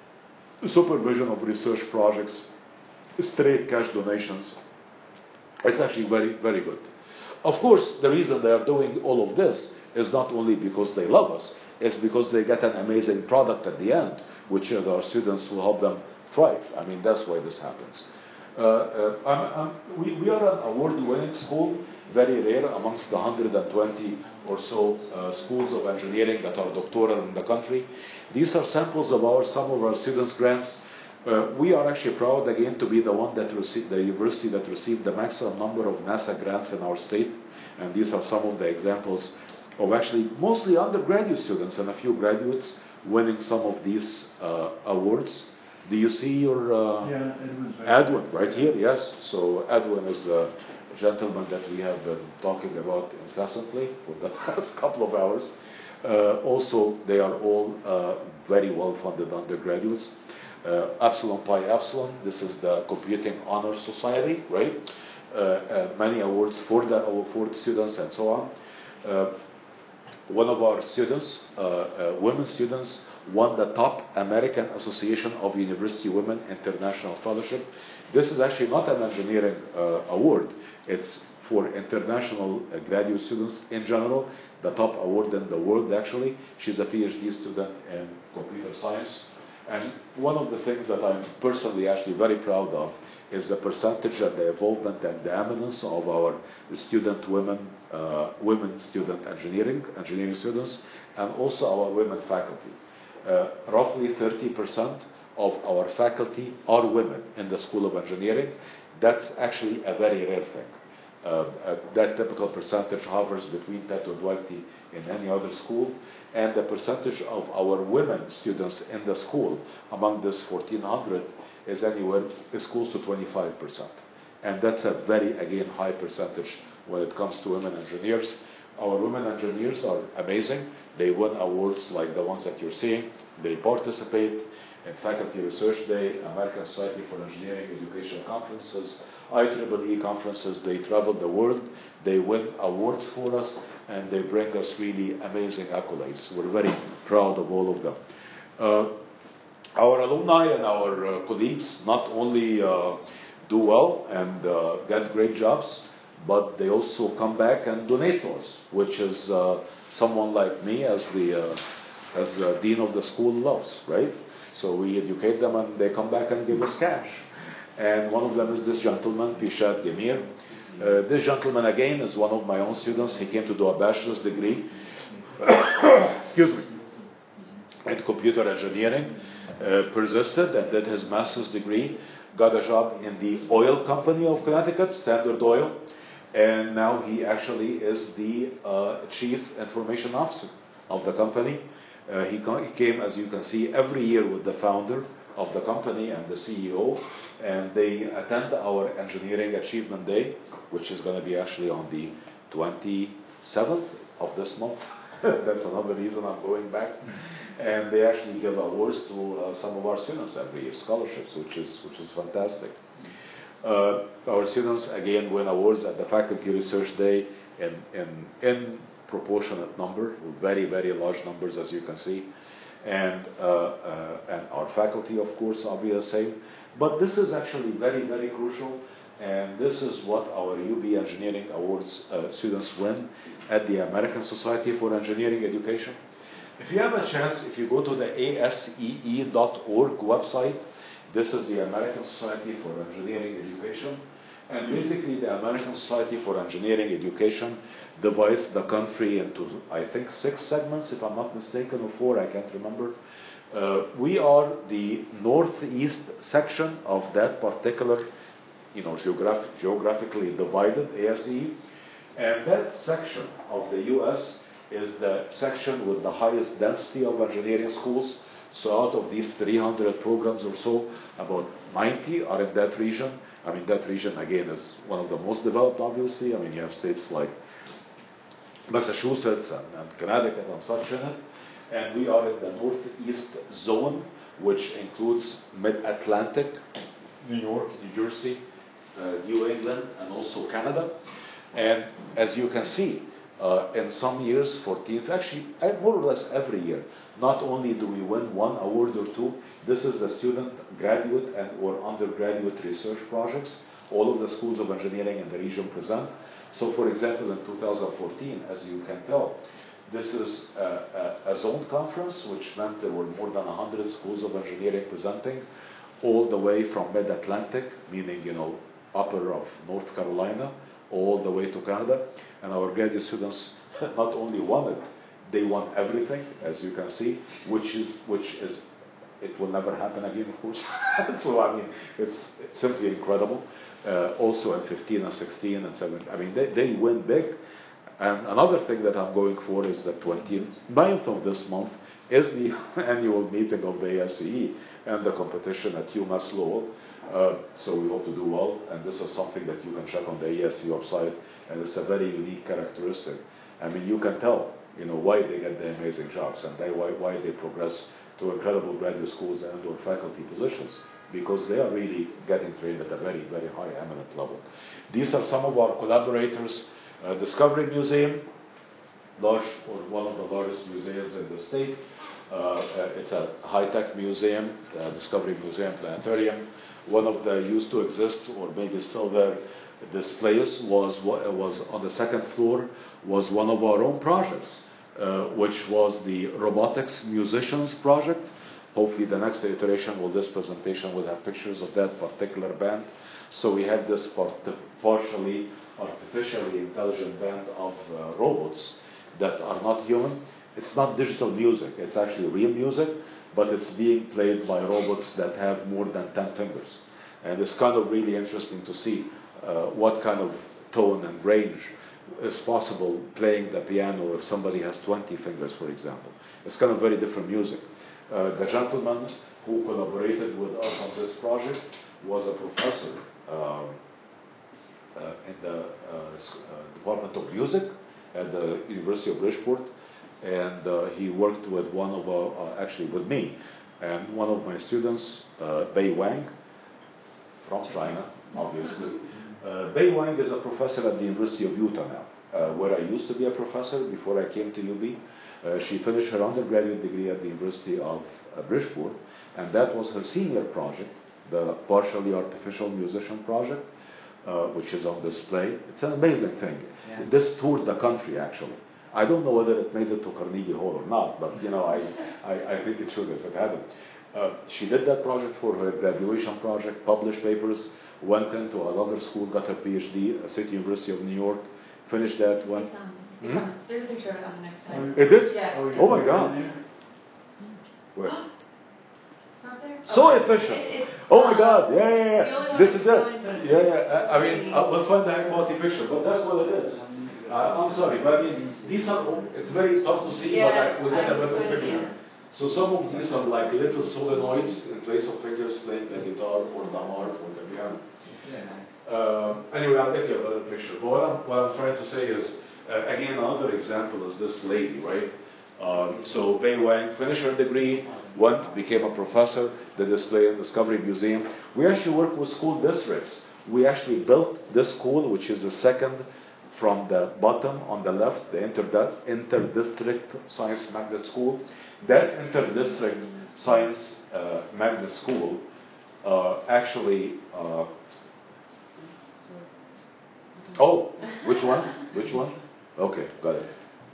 supervision of research projects, straight cash donations. It's actually very, very good. Of course, the reason they are doing all of this is not only because they love us, it's because they get an amazing product at the end, which are our students who help them thrive. I mean, that's why this happens. Uh, uh, I'm, I'm, we, we are an award-winning school, very rare amongst the one hundred twenty or so uh, schools of engineering that are doctoral in the country. These are samples of our some of our students' grants. Uh, we are actually proud again to be the one that received, the university that received the maximum number of NASA grants in our state, and these are some of the examples of actually mostly undergraduate students and a few graduates winning some of these uh, awards. Do you see your uh, yeah, Edwin's right, Edwin right here? Yes. So Edwin is the gentleman that we have been talking about incessantly for the last couple of hours. Uh, also, they are all uh, very well-funded undergraduates. Uh, Epsilon Pi Epsilon, this is the Computing Honor Society, right? Uh, uh, many awards for the for the students and so on. Uh, one of our students, uh, uh, women students, won the top American Association of University Women International Fellowship. This is actually not an engineering uh, award. It's for international uh, graduate students in general, the top award in the world actually. She's a PhD student in computer science. And one of the things that I'm personally actually very proud of is the percentage and the involvement and the eminence of our student women, uh, women student engineering, engineering students, and also our women faculty. uh, roughly thirty percent of our faculty are women in the School of Engineering. That's actually a very rare thing. Uh, uh, that typical percentage hovers between ten to twenty in any other school, and the percentage of our women students in the school among this fourteen hundred is anywhere is close to twenty-five percent, and that's a very again high percentage when it comes to women engineers. Our women engineers are amazing. They win awards like the ones that you're seeing. They participate in Faculty Research Day, American Society for Engineering Education conferences, I triple E conferences. They travel the world, they win awards for us, and they bring us really amazing accolades. We're very proud of all of them. Uh, our alumni and our uh, colleagues not only uh, do well and uh, get great jobs, but they also come back and donate to us, which is uh, someone like me as the uh, as the dean of the school loves, right? So we educate them and they come back and give us cash. And one of them is this gentleman, Pishat Gemir. Uh, this gentleman again is one of my own students. He came to do a bachelor's degree, excuse me, in computer engineering, uh, persisted and did his master's degree, got a job in the oil company of Connecticut, Standard Oil, and now he actually is the uh, chief information officer of the company. Uh, he, he came, as you can see, every year with the founder of the company and the C E O, and they attend our Engineering Achievement Day, which is going to be actually on the twenty-seventh of this month. That's another reason I'm going back. And they actually give awards to uh, some of our students every year, scholarships, which is which is fantastic. Uh, our students again win awards at the Faculty Research Day in in in proportionate number, very very large numbers as you can see, and uh, uh, and our faculty of course obviously same. But this is actually very very crucial, and this is what our U B Engineering Awards uh, students win at the American Society for Engineering Education. If you have a chance, if you go to the A S E E dot org website, this is the American Society for Engineering Education. And basically the American Society for Engineering Education divides the country into, I think, six segments, if I'm not mistaken, or four, I can't remember. Uh, we are the northeast section of that particular, you know, geograph geographically divided A S E E. And that section of the U S is the section with the highest density of engineering schools. So out of these three hundred programs or so, about ninety are in that region. I mean, that region, again, is one of the most developed, obviously. I mean, you have states like Massachusetts and, and Connecticut and such in it. And we are in the northeast zone, which includes mid-Atlantic, New York, New Jersey, uh, New England, and also Canada. And as you can see, uh, in some years, fourteen, actually, more or less every year, not only do we win one award or two, this is the student, graduate, and or undergraduate research projects. All of the schools of engineering in the region present. So, for example, in two thousand fourteen, as you can tell, this is a, a, a zone conference, which meant there were more than one hundred schools of engineering presenting, all the way from mid-Atlantic, meaning, you know, upper of North Carolina, all the way to Canada. And our graduate students not only won it, they won everything, as you can see, which is, which is, it will never happen again, of course. So, I mean, it's, it's simply incredible. Uh, also in fifteen and sixteen and seventeen, I mean, they, they win big. And another thing that I'm going for is the twenty-ninth of this month is the annual meeting of the A S E E and the competition at UMass Lowell. Uh, so we hope to do well, and this is something that you can check on the A S E E website, and it's a very unique characteristic. I mean, you can tell, you know, why they get the amazing jobs and they, why, why they progress to incredible graduate schools and or faculty positions, because they are really getting trained at a very, very high, eminent level. These are some of our collaborators. Uh, Discovery Museum, large, or one of the largest museums in the state. Uh, uh, it's a high-tech museum, uh, Discovery Museum Planetarium. One of the used to exist, or maybe still there, displays was was on the second floor was one of our own projects, uh, which was the Robotics Musicians project. Hopefully the next iteration of this presentation will have pictures of that particular band. So we have this part partially artificially intelligent band of uh, robots that are not human. It's not digital music, it's actually real music, but it's being played by robots that have more than ten fingers. And it's kind of really interesting to see uh, what kind of tone and range is possible playing the piano if somebody has twenty fingers, for example. It's kind of very different music. Uh, the gentleman who collaborated with us on this project was a professor um, uh, in the uh, uh, Department of Music at the University of Bridgeport, and uh, he worked with one of, uh, uh, actually with me, and one of my students, uh, Bei Wang, from China, obviously. Uh, Bei Wang is a professor at the University of Utah now, uh, where I used to be a professor before I came to U B. Uh, she finished her undergraduate degree at the University of uh, Bridgeport, and that was her senior project, the Partially Artificial Musician Project, uh, which is on display. It's an amazing thing. Yeah. This toured the country, actually. I don't know whether it made it to Carnegie Hall or not, but you know, I, I, I think it should if it hadn't. Uh, she did that project for her graduation project, published papers, went into another school, got her PhD at City University of New York, finished that one. It's on, it's Hmm? on, there's a picture on the next slide. It is? Yeah. Oh, Oh my God. Where? It's not there? So Okay. efficient. It- it's, Oh my uh, God, yeah, yeah, the only yeah. one This that's is it. going, but it's- Yeah, yeah. I I mean, uh, we'll find the high quality picture, but that's what it is. Uh, I'm sorry, but I mean, these are, it's very tough to see, but I, we'll get a better I- picture. So some of these are like little solenoids in place of fingers playing the guitar or the harp or the piano. Uh, anyway, I'll get you a better picture. But what I'm, what I'm trying to say is, uh, again, another example is this lady, right? Um, so Bei Wang finished her degree, went, became a professor, the Display and Discovery Museum. We actually work with school districts. We actually built this school, which is the second from the bottom on the left, the inter inter-district science magnet school. That inter-district science uh, magnet school uh, actually, uh, oh, which one? Which one? Okay, got it.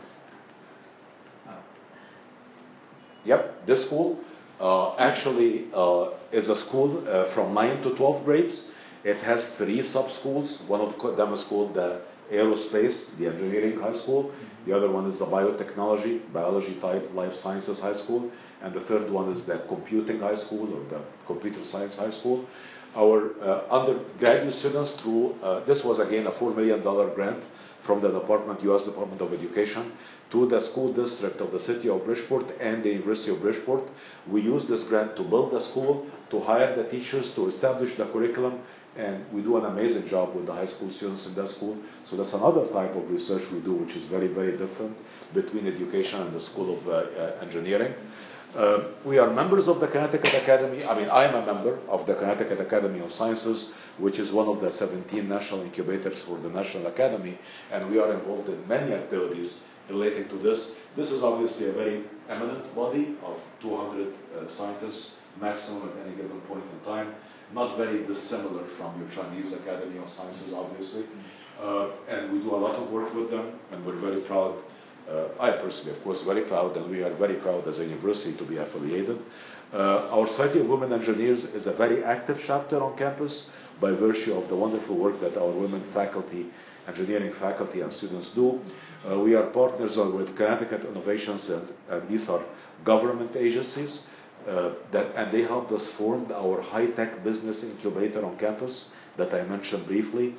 Yep, this school uh, actually uh, is a school uh, from nine to twelve grades. It has three sub-schools. One of them is called the Aerospace, the Engineering High School. The other one is the Biotechnology, Biology type Life Sciences High School. And the third one is the Computing High School or the Computer Science High School. Our uh, undergraduate students through, uh, this was again a four million dollars grant from the Department, U S Department of Education to the school district of the city of Bridgeport and the University of Bridgeport. We used this grant to build the school, to hire the teachers, to establish the curriculum, and we do an amazing job with the high school students in that school. So that's another type of research we do, which is very, very different between education and the School of uh, uh, Engineering. Uh, we are members of the Connecticut Academy. I mean, I'm a member of the Connecticut Academy of Sciences, which is one of the seventeen national incubators for the National Academy, and we are involved in many activities relating to this. This is obviously a very eminent body of two hundred uh, scientists maximum at any given point in time, not very dissimilar from your Chinese Academy of Sciences, obviously. Uh, and we do a lot of work with them, and we're very proud. Uh, I personally, of course, very proud, and we are very proud as a university to be affiliated. Uh, our Society of Women Engineers is a very active chapter on campus by virtue of the wonderful work that our women faculty, engineering faculty and students do. Uh, we are partners with Connecticut Innovations, and, and these are government agencies, uh, that, and they helped us form our high-tech business incubator on campus that I mentioned briefly.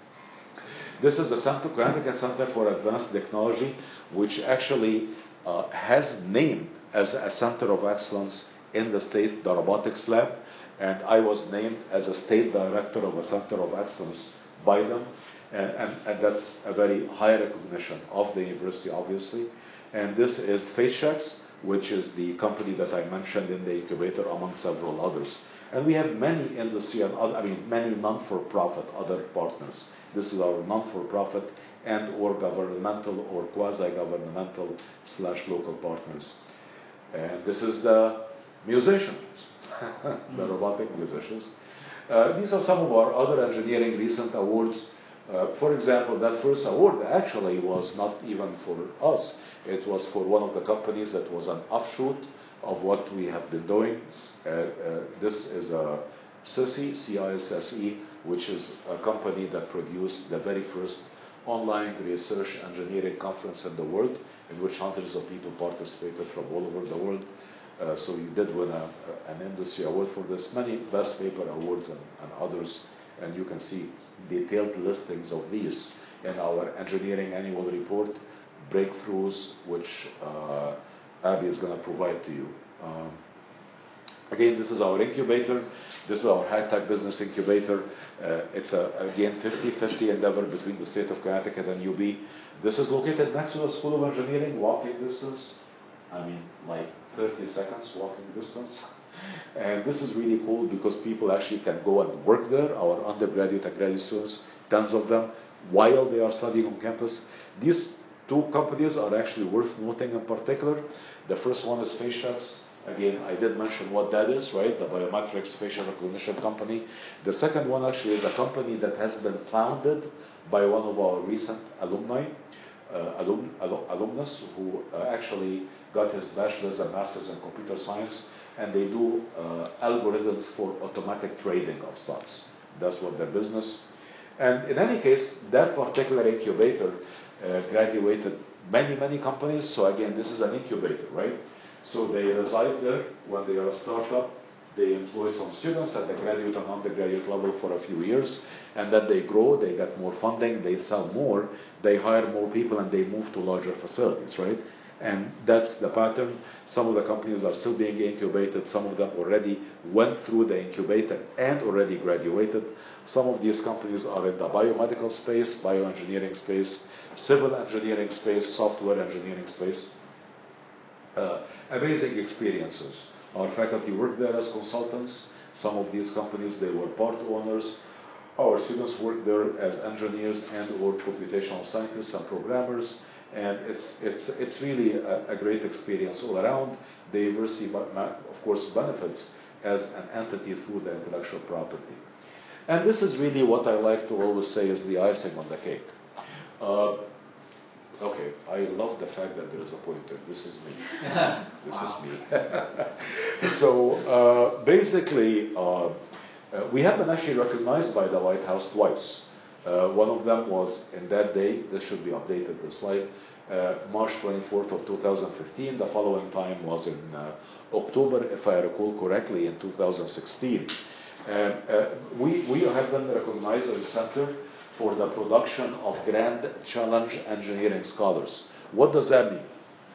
This is the Center, Connecticut Center for Advanced Technology, which actually uh, has named as a center of excellence in the state the robotics lab, and I was named as a state director of a center of excellence by them, and, and, and that's a very high recognition of the university, obviously. And this is FaceChecks, which is the company that I mentioned in the incubator, among several others. And we have many industry and other, I mean, many non-for-profit other partners. This is our non-for-profit and or governmental or quasi-governmental slash local partners. And this is the musicians, the robotic musicians. Uh, these are some of our other engineering recent awards. Uh, for example, that first award actually was not even for us. It was for one of the companies that was an offshoot of what we have been doing. Uh, uh, this is a C I S E, C I S S E, which is a company that produced the very first online research engineering conference in the world, in which hundreds of people participated from all over the world. Uh, so you did win a, a, an industry award for this, many best paper awards and, and others, and you can see detailed listings of these in our engineering annual report, breakthroughs, which uh, Abby is going to provide to you. Um, again, this is our incubator. This is our high-tech business incubator. Uh, it's a, again, fifty fifty endeavor between the state of Connecticut and U B. This is located next to the School of Engineering, walking distance. I mean, like thirty seconds walking distance. And this is really cool because people actually can go and work there, our undergraduate and graduate students, tons of them, while they are studying on campus. These two companies are actually worth noting in particular. The first one is FaceChecks. Again, I did mention what that is, right? The biometrics facial recognition company. The second one actually is a company that has been founded by one of our recent alumni, uh, alum, alum, alumnus, who uh, actually got his bachelor's and master's in computer science, and they do uh, algorithms for automatic trading of stocks. That's what their business. And in any case, that particular incubator uh, graduated many, many companies. So again, this is an incubator, right? So they reside there when they are a startup. They employ some students at the graduate and undergraduate level for a few years, and then they grow, they get more funding, they sell more, they hire more people, and they move to larger facilities, right? And that's the pattern. Some of the companies are still being incubated. Some of them already went through the incubator and already graduated. Some of these companies are in the biomedical space, bioengineering space, civil engineering space, software engineering space. Uh, amazing experiences. Our faculty work there as consultants. Some of these companies, they were part owners. Our students work there as engineers and or computational scientists and programmers. And it's, it's, it's really a, a great experience all around. The university, of course, benefits as an entity through the intellectual property. And this is really what I like to always say is the icing on the cake. Uh, okay, I love the fact that there is a pointer. This is me. This wow. is me. So uh, basically, uh, uh, we have been actually recognized by the White House twice. Uh, one of them was in that day, this should be updated, the slide, uh, March twenty-fourth of two thousand fifteen. The following time was in uh, October, if I recall correctly, in two thousand sixteen. Uh, uh, we, we have been recognized as a center for the production of Grand Challenge Engineering Scholars. What does that mean?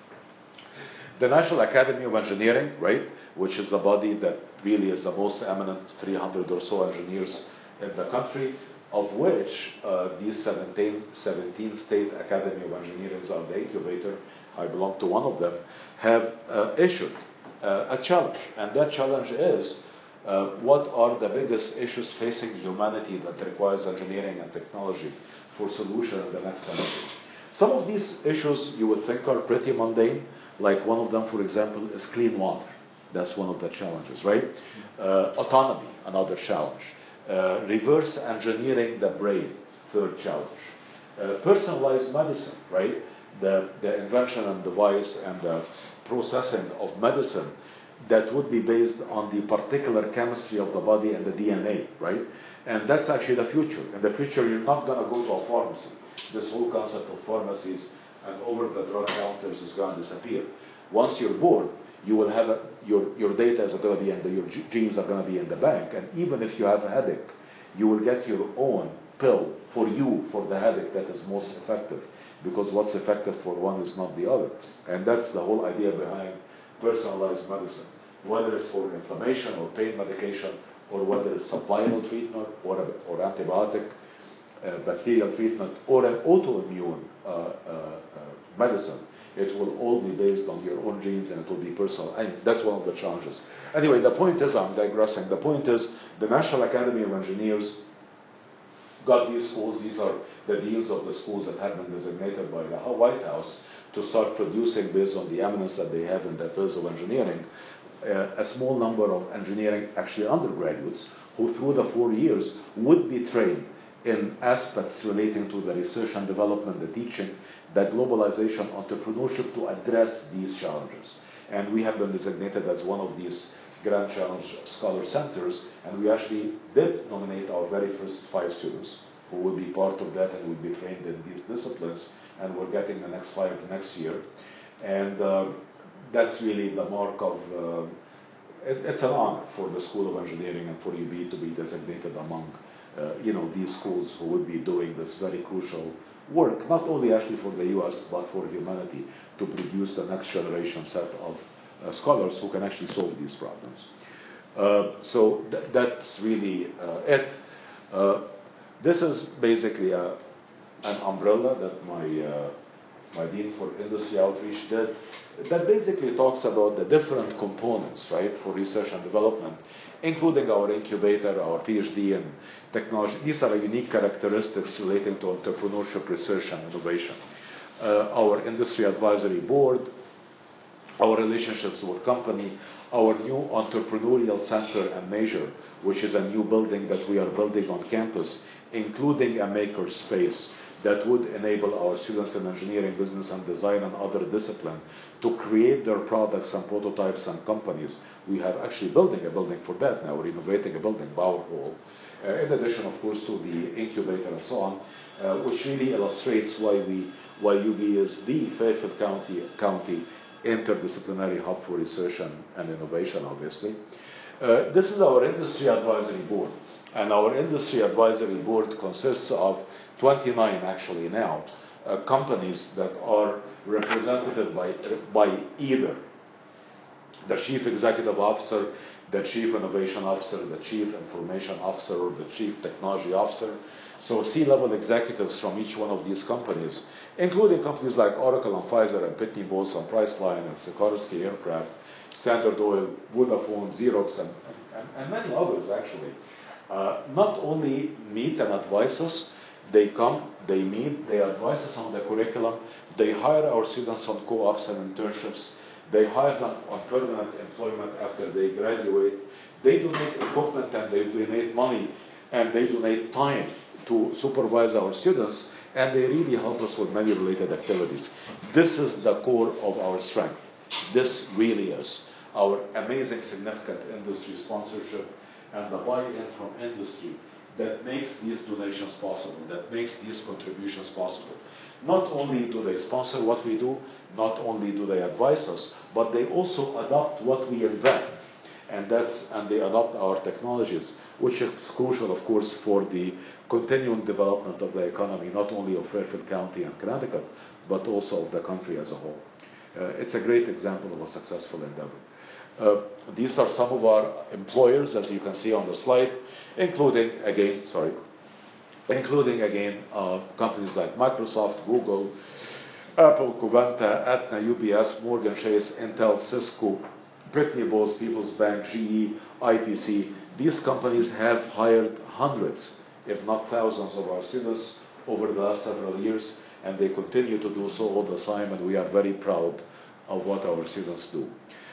The National Academy of Engineering, right, which is the body that really is the most eminent three hundred or so engineers in the country, of which uh, these seventeen, seventeen state Academy of Engineers are the incubator, I belong to one of them, have uh, issued uh, a challenge. And that challenge is, uh, what are the biggest issues facing humanity that requires engineering and technology for solution in the next century? Some of these issues you would think are pretty mundane, like one of them, for example, is clean water. That's one of the challenges, right? Uh, autonomy, another challenge. Uh, reverse engineering the brain, third challenge. Uh, personalized medicine, right? The, the invention and device and the processing of medicine that would be based on the particular chemistry of the body and the D N A, right? And that's actually the future. In the future, you're not going to go to a pharmacy. This whole concept of pharmacies and over-the-drug counters is going to disappear. Once you're born, you will have a, your, your data is going to be in the, your genes are going to be in the bank, and even if you have a headache, you will get your own pill for you for the headache that is most effective, because what's effective for one is not the other. And that's the whole idea behind personalized medicine, whether it's for inflammation or pain medication, or whether it's supplemental treatment or, a, or antibiotic, uh, bacterial treatment, or an autoimmune uh, uh, uh, medicine. It will all be based on your own genes, and it will be personal. And that's one of the challenges. Anyway, the point is, I'm digressing. The point is, the National Academy of Engineers got these schools. These are the deans of the schools that have been designated by the White House to start producing, based on the eminence that they have in the fields of engineering, uh, a small number of engineering, actually undergraduates, who through the four years would be trained in aspects relating to the research and development, the teaching, the globalization, entrepreneurship to address these challenges. And we have been designated as one of these Grand Challenge Scholar Centers, and we actually did nominate our very first five students who will be part of that and will be trained in these disciplines, and we're getting the next five next year. And uh, that's really the mark of, uh, it, it's an honor for the School of Engineering and for U B to be designated among uh, you know, these schools who would be doing this very crucial work, not only actually for the U S, but for humanity, to produce the next generation set of uh, scholars who can actually solve these problems. Uh, so th that's really uh, it. Uh, this is basically a, an umbrella that my, uh, my Dean for Industry Outreach did, that basically talks about the different components, right, for research and development, including our incubator, our PhD in technology. These are unique characteristics relating to entrepreneurship, research, and innovation. Uh, our industry advisory board, our relationships with company, our new entrepreneurial center and measure, which is a new building that we are building on campus, including a maker space that would enable our students in engineering, business, and design and other discipline to create their products and prototypes and companies. We have actually building a building for that now, renovating a building, Bauer Hall, uh, in addition, of course, to the incubator and so on, uh, which really illustrates why we, why U B is the Fairfield County, County interdisciplinary hub for research and, and innovation, obviously. Uh, this is our industry advisory board. And our industry advisory board consists of twenty-nine, actually now, uh, companies that are represented by, by either the chief executive officer, the chief innovation officer, the chief information officer, or the chief technology officer. So C-level executives from each one of these companies, including companies like Oracle and Pfizer and Pitney Bowes and Priceline and Sikorsky Aircraft, Standard Oil, Vodafone, Xerox, and, and, and many others actually. Uh, not only meet and advise us, they come, they meet, they advise us on the curriculum, they hire our students on co-ops and internships, they hire them on permanent employment after they graduate, they donate equipment and they donate money and they donate time to supervise our students, and they really help us with many related activities. This is the core of our strength. This really is our amazing significant industry sponsorship and the buy-in from industry that makes these donations possible, that makes these contributions possible. Not only do they sponsor what we do, not only do they advise us, but they also adopt what we invent. And that's, and they adopt our technologies, which is crucial, of course, for the continuing development of the economy, not only of Fairfield County and Connecticut, but also of the country as a whole. Uh, it's a great example of a successful endeavor. Uh, these are some of our employers, as you can see on the slide, including, again, sorry, including, again, uh, companies like Microsoft, Google, Apple, Covanta, Aetna, U B S, Morgan Chase, Intel, Cisco, Pitney Bowes, People's Bank, G E, I P C. These companies have hired hundreds, if not thousands, of our students over the last several years, and they continue to do so all the time, and we are very proud of what our students do.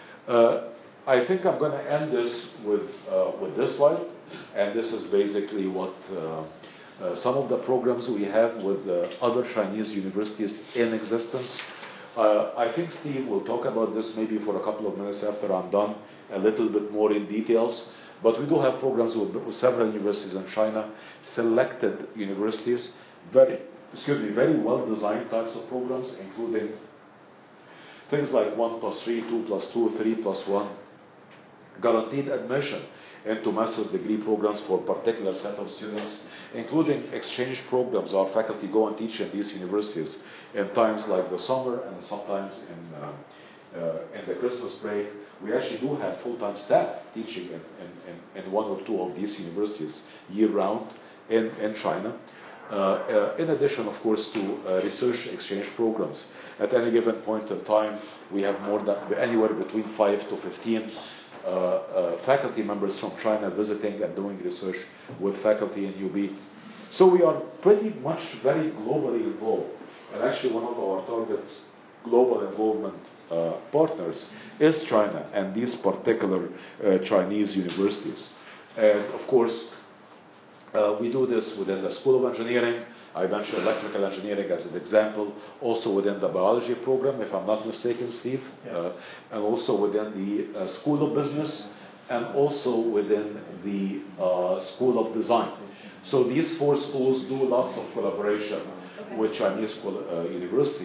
Uh, I think I'm going to end this with, uh, with this slide, and this is basically what uh, uh, some of the programs we have with uh, other Chinese universities in existence. Uh, I think Steve will talk about this maybe for a couple of minutes after I'm done, a little bit more in details. But we do have programs with, with several universities in China, selected universities, very, excuse me, very well-designed types of programs, including things like one plus three, two plus two, three plus one, guaranteed admission into master's degree programs for a particular set of students, including exchange programs. Our faculty go and teach in these universities in times like the summer and sometimes in, uh, uh, in the Christmas break. We actually do have full-time staff teaching in, in, in one or two of these universities year-round in, in China. Uh, uh, in addition, of course, to uh, research exchange programs. At any given point in time, we have more than anywhere between five to fifteen uh, uh, faculty members from China visiting and doing research with faculty in U B. So we are pretty much very globally involved. And actually, one of our targets, global involvement uh, partners, is China and these particular uh, Chinese universities. And of course, Uh, we do this within the School of Engineering. I mentioned electrical engineering as an example, also within the biology program, if I'm not mistaken, Steve, yes. uh, and also within the uh, School of Business, and also within the uh, School of Design. So these four schools do lots of collaboration with Chinese uh, universities,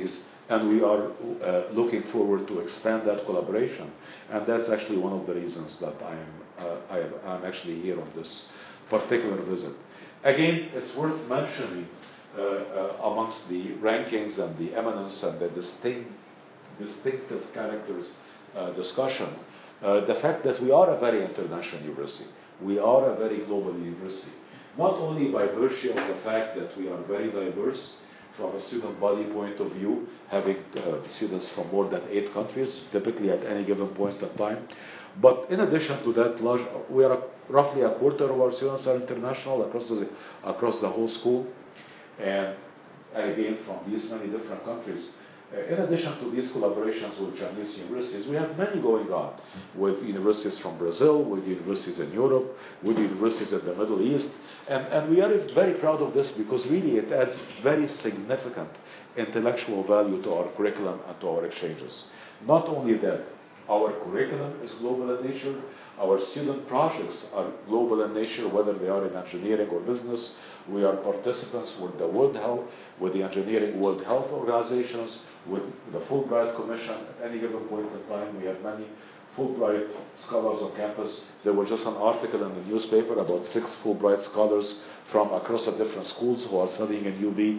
and we are uh, looking forward to expand that collaboration. And that's actually one of the reasons that I am, uh, I am I'm actually here on this particular visit. Again, it's worth mentioning uh, uh, amongst the rankings and the eminence and the distinct, distinctive characters uh, discussion, uh, the fact that we are a very international university. We are a very global university. Not only by virtue of the fact that we are very diverse from a student body point of view, having uh, students from more than eight countries, typically at any given point in time, but in addition to that, large, we are a, roughly a quarter of our students are international across the, across the whole school, and again from these many different countries. Uh, in addition to these collaborations with Chinese universities, we have many going on with universities from Brazil, with universities in Europe, with universities in the Middle East, and, and we are very proud of this because really it adds very significant intellectual value to our curriculum and to our exchanges. Not only that, our curriculum is global in nature, our student projects are global in nature, whether they are in engineering or business. We are participants with the World Health, with the Engineering World Health Organizations, with the Fulbright Commission. At any given point in time, we have many Fulbright scholars on campus. There was just an article in the newspaper about six Fulbright scholars from across the different schools who are studying in U B.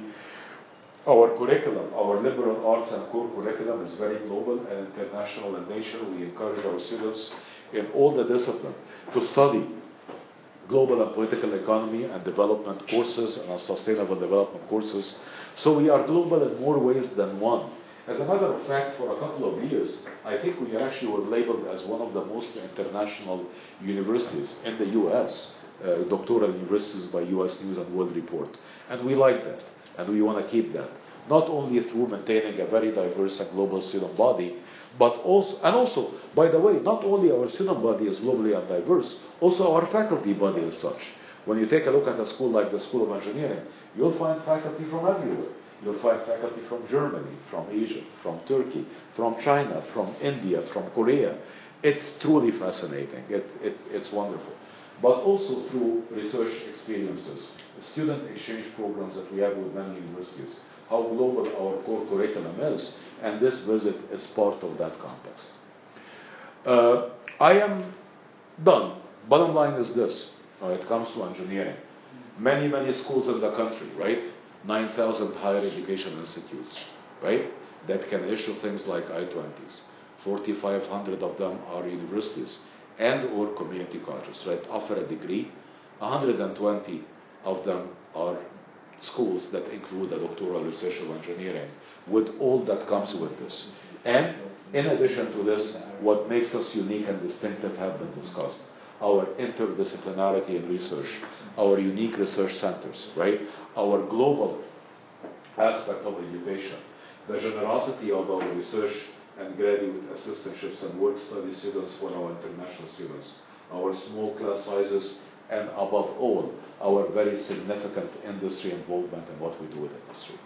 Our curriculum, our liberal arts and core curriculum is very global and international in nature. We encourage our students in all the disciplines to study global and political economy and development courses and sustainable development courses. So we are global in more ways than one. As a matter of fact, for a couple of years, I think we actually were labeled as one of the most international universities in the U S, uh, doctoral universities by U S News and World Report. And we like that. And we want to keep that, not only through maintaining a very diverse and global student body, but also, and also, by the way, not only our student body is globally and diverse, also our faculty body is such. When you take a look at a school like the School of Engineering, you'll find faculty from everywhere. You'll find faculty from Germany, from Egypt, from Turkey, from China, from India, from Korea. It's truly fascinating. It, it, it's wonderful. But also through research experiences, student exchange programs that we have with many universities, how global our core curriculum is, and this visit is part of that context. Uh, I am done. Bottom line is this, when it comes to engineering. Many, many schools in the country, right? nine thousand higher education institutes, right? That can issue things like I twenties. forty-five hundred of them are universities and or community colleges, right? Offer a degree. one hundred twenty of them are schools that include a doctoral research of engineering, with all that comes with this. And in addition to this, what makes us unique and distinctive have been discussed. Our interdisciplinarity in research, our unique research centers, right? Our global aspect of education, the generosity of our research and graduate assistantships and work study students for our international students, our small class sizes, and above all, our very significant industry involvement in what we do with industry.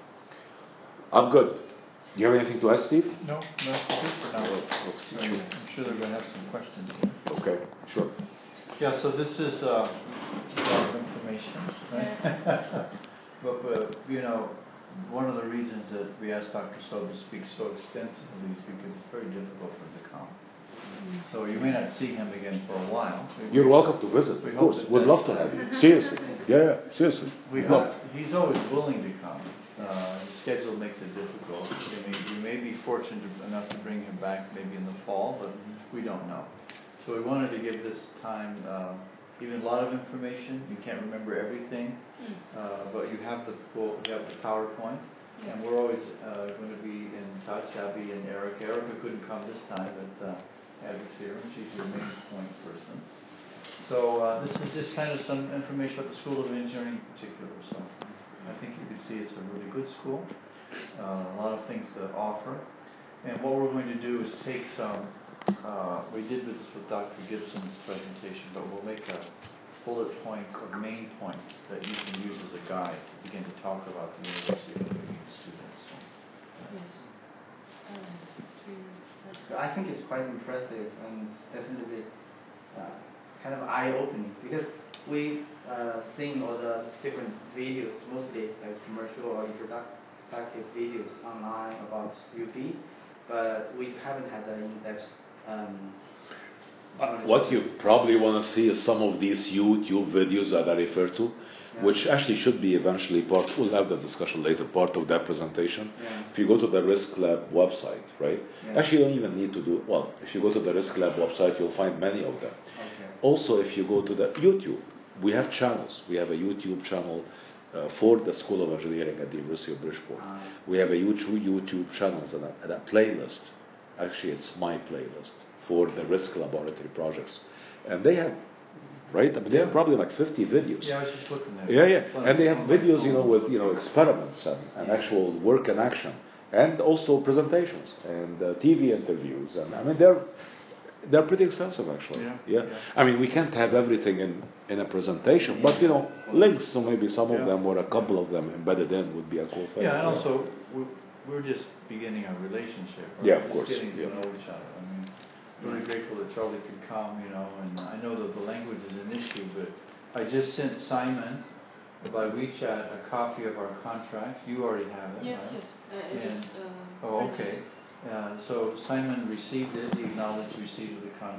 I'm good. Do you have anything to ask, Steve? No, that's good for now. Oh, So I'm sure they're going to have some questions. okay, sure. Yeah, so this is uh, a lot of information, right? but, uh, you know, one of the reasons that we asked Doctor So to speak so extensively is because it's very difficult for him to come. So you may not see him again for a while. We, You're welcome to visit, of course. We'd love to have you. Seriously. Yeah, yeah, seriously. We hope he's always willing to come. Uh, his schedule makes it difficult. I mean, we may be fortunate enough to bring him back maybe in the fall, but we don't know. So we wanted to give this time, uh, even a lot of information. You can't remember everything, uh, but you have the full, you have the PowerPoint, yes. And we're always uh, going to be in touch. Abby and Eric. Erica couldn't come this time, but uh, Abby's here, and she's your main point person. So uh, this is just kind of some information about the School of Engineering in particular. So I think you can see it's a really good school. Uh, a lot of things to offer. And what we're going to do is take some. Uh, we did this with Doctor Gibson's presentation, but we'll make a bullet points of main points that you can use as a guide to begin to talk about the university and the students. So, Yes. So I think it's quite impressive and definitely uh, kind of eye-opening because we uh, seen all the different videos, mostly like commercial or introduct, interactive videos online about U B, but we haven't had an in-depth. Um, Uh, what you probably want to see is some of these YouTube videos that I refer to, Yeah. which actually should be eventually part, we'll have the discussion later, part of that presentation. Yeah. If you go to the Risk Lab website, right? Yeah. Actually, you don't even need to do, well, if you go to the Risk Lab website, you'll find many of them. Okay. Also, if you go to the YouTube, we have channels. We have a YouTube channel uh, for the School of Engineering at the University of Bridgeport. Uh, We have a YouTube, YouTube channels and a, and a playlist. Actually, it's my playlist for the Risk Laboratory projects. And they have, right? I mean, they have probably like fifty videos. Yeah, I was just looking there. Yeah, yeah. Fun- And they have fun like videos, you know, phone. with, you know, experiments and, and actual work in action. And also presentations and uh, T V interviews. And I mean, they're, they're pretty extensive, actually. Yeah, Yeah. yeah. I mean, we can't have everything in, in a presentation, but, you know, links, so maybe some of Yeah. them or a couple of them embedded in would be a cool thing. Yeah, and also, we're, we're just beginning our relationship. Right? Yeah, of just course, getting to yeah. know each other. I mean, really grateful that Charlie could come, you know, and I know that the language is an issue, but I just sent Simon by WeChat a copy of our contract. You already have it, Yes, right? yes. Uh, it And- is, uh, Oh, printed. okay. Uh, so Simon received it, he acknowledged receipt of the contract.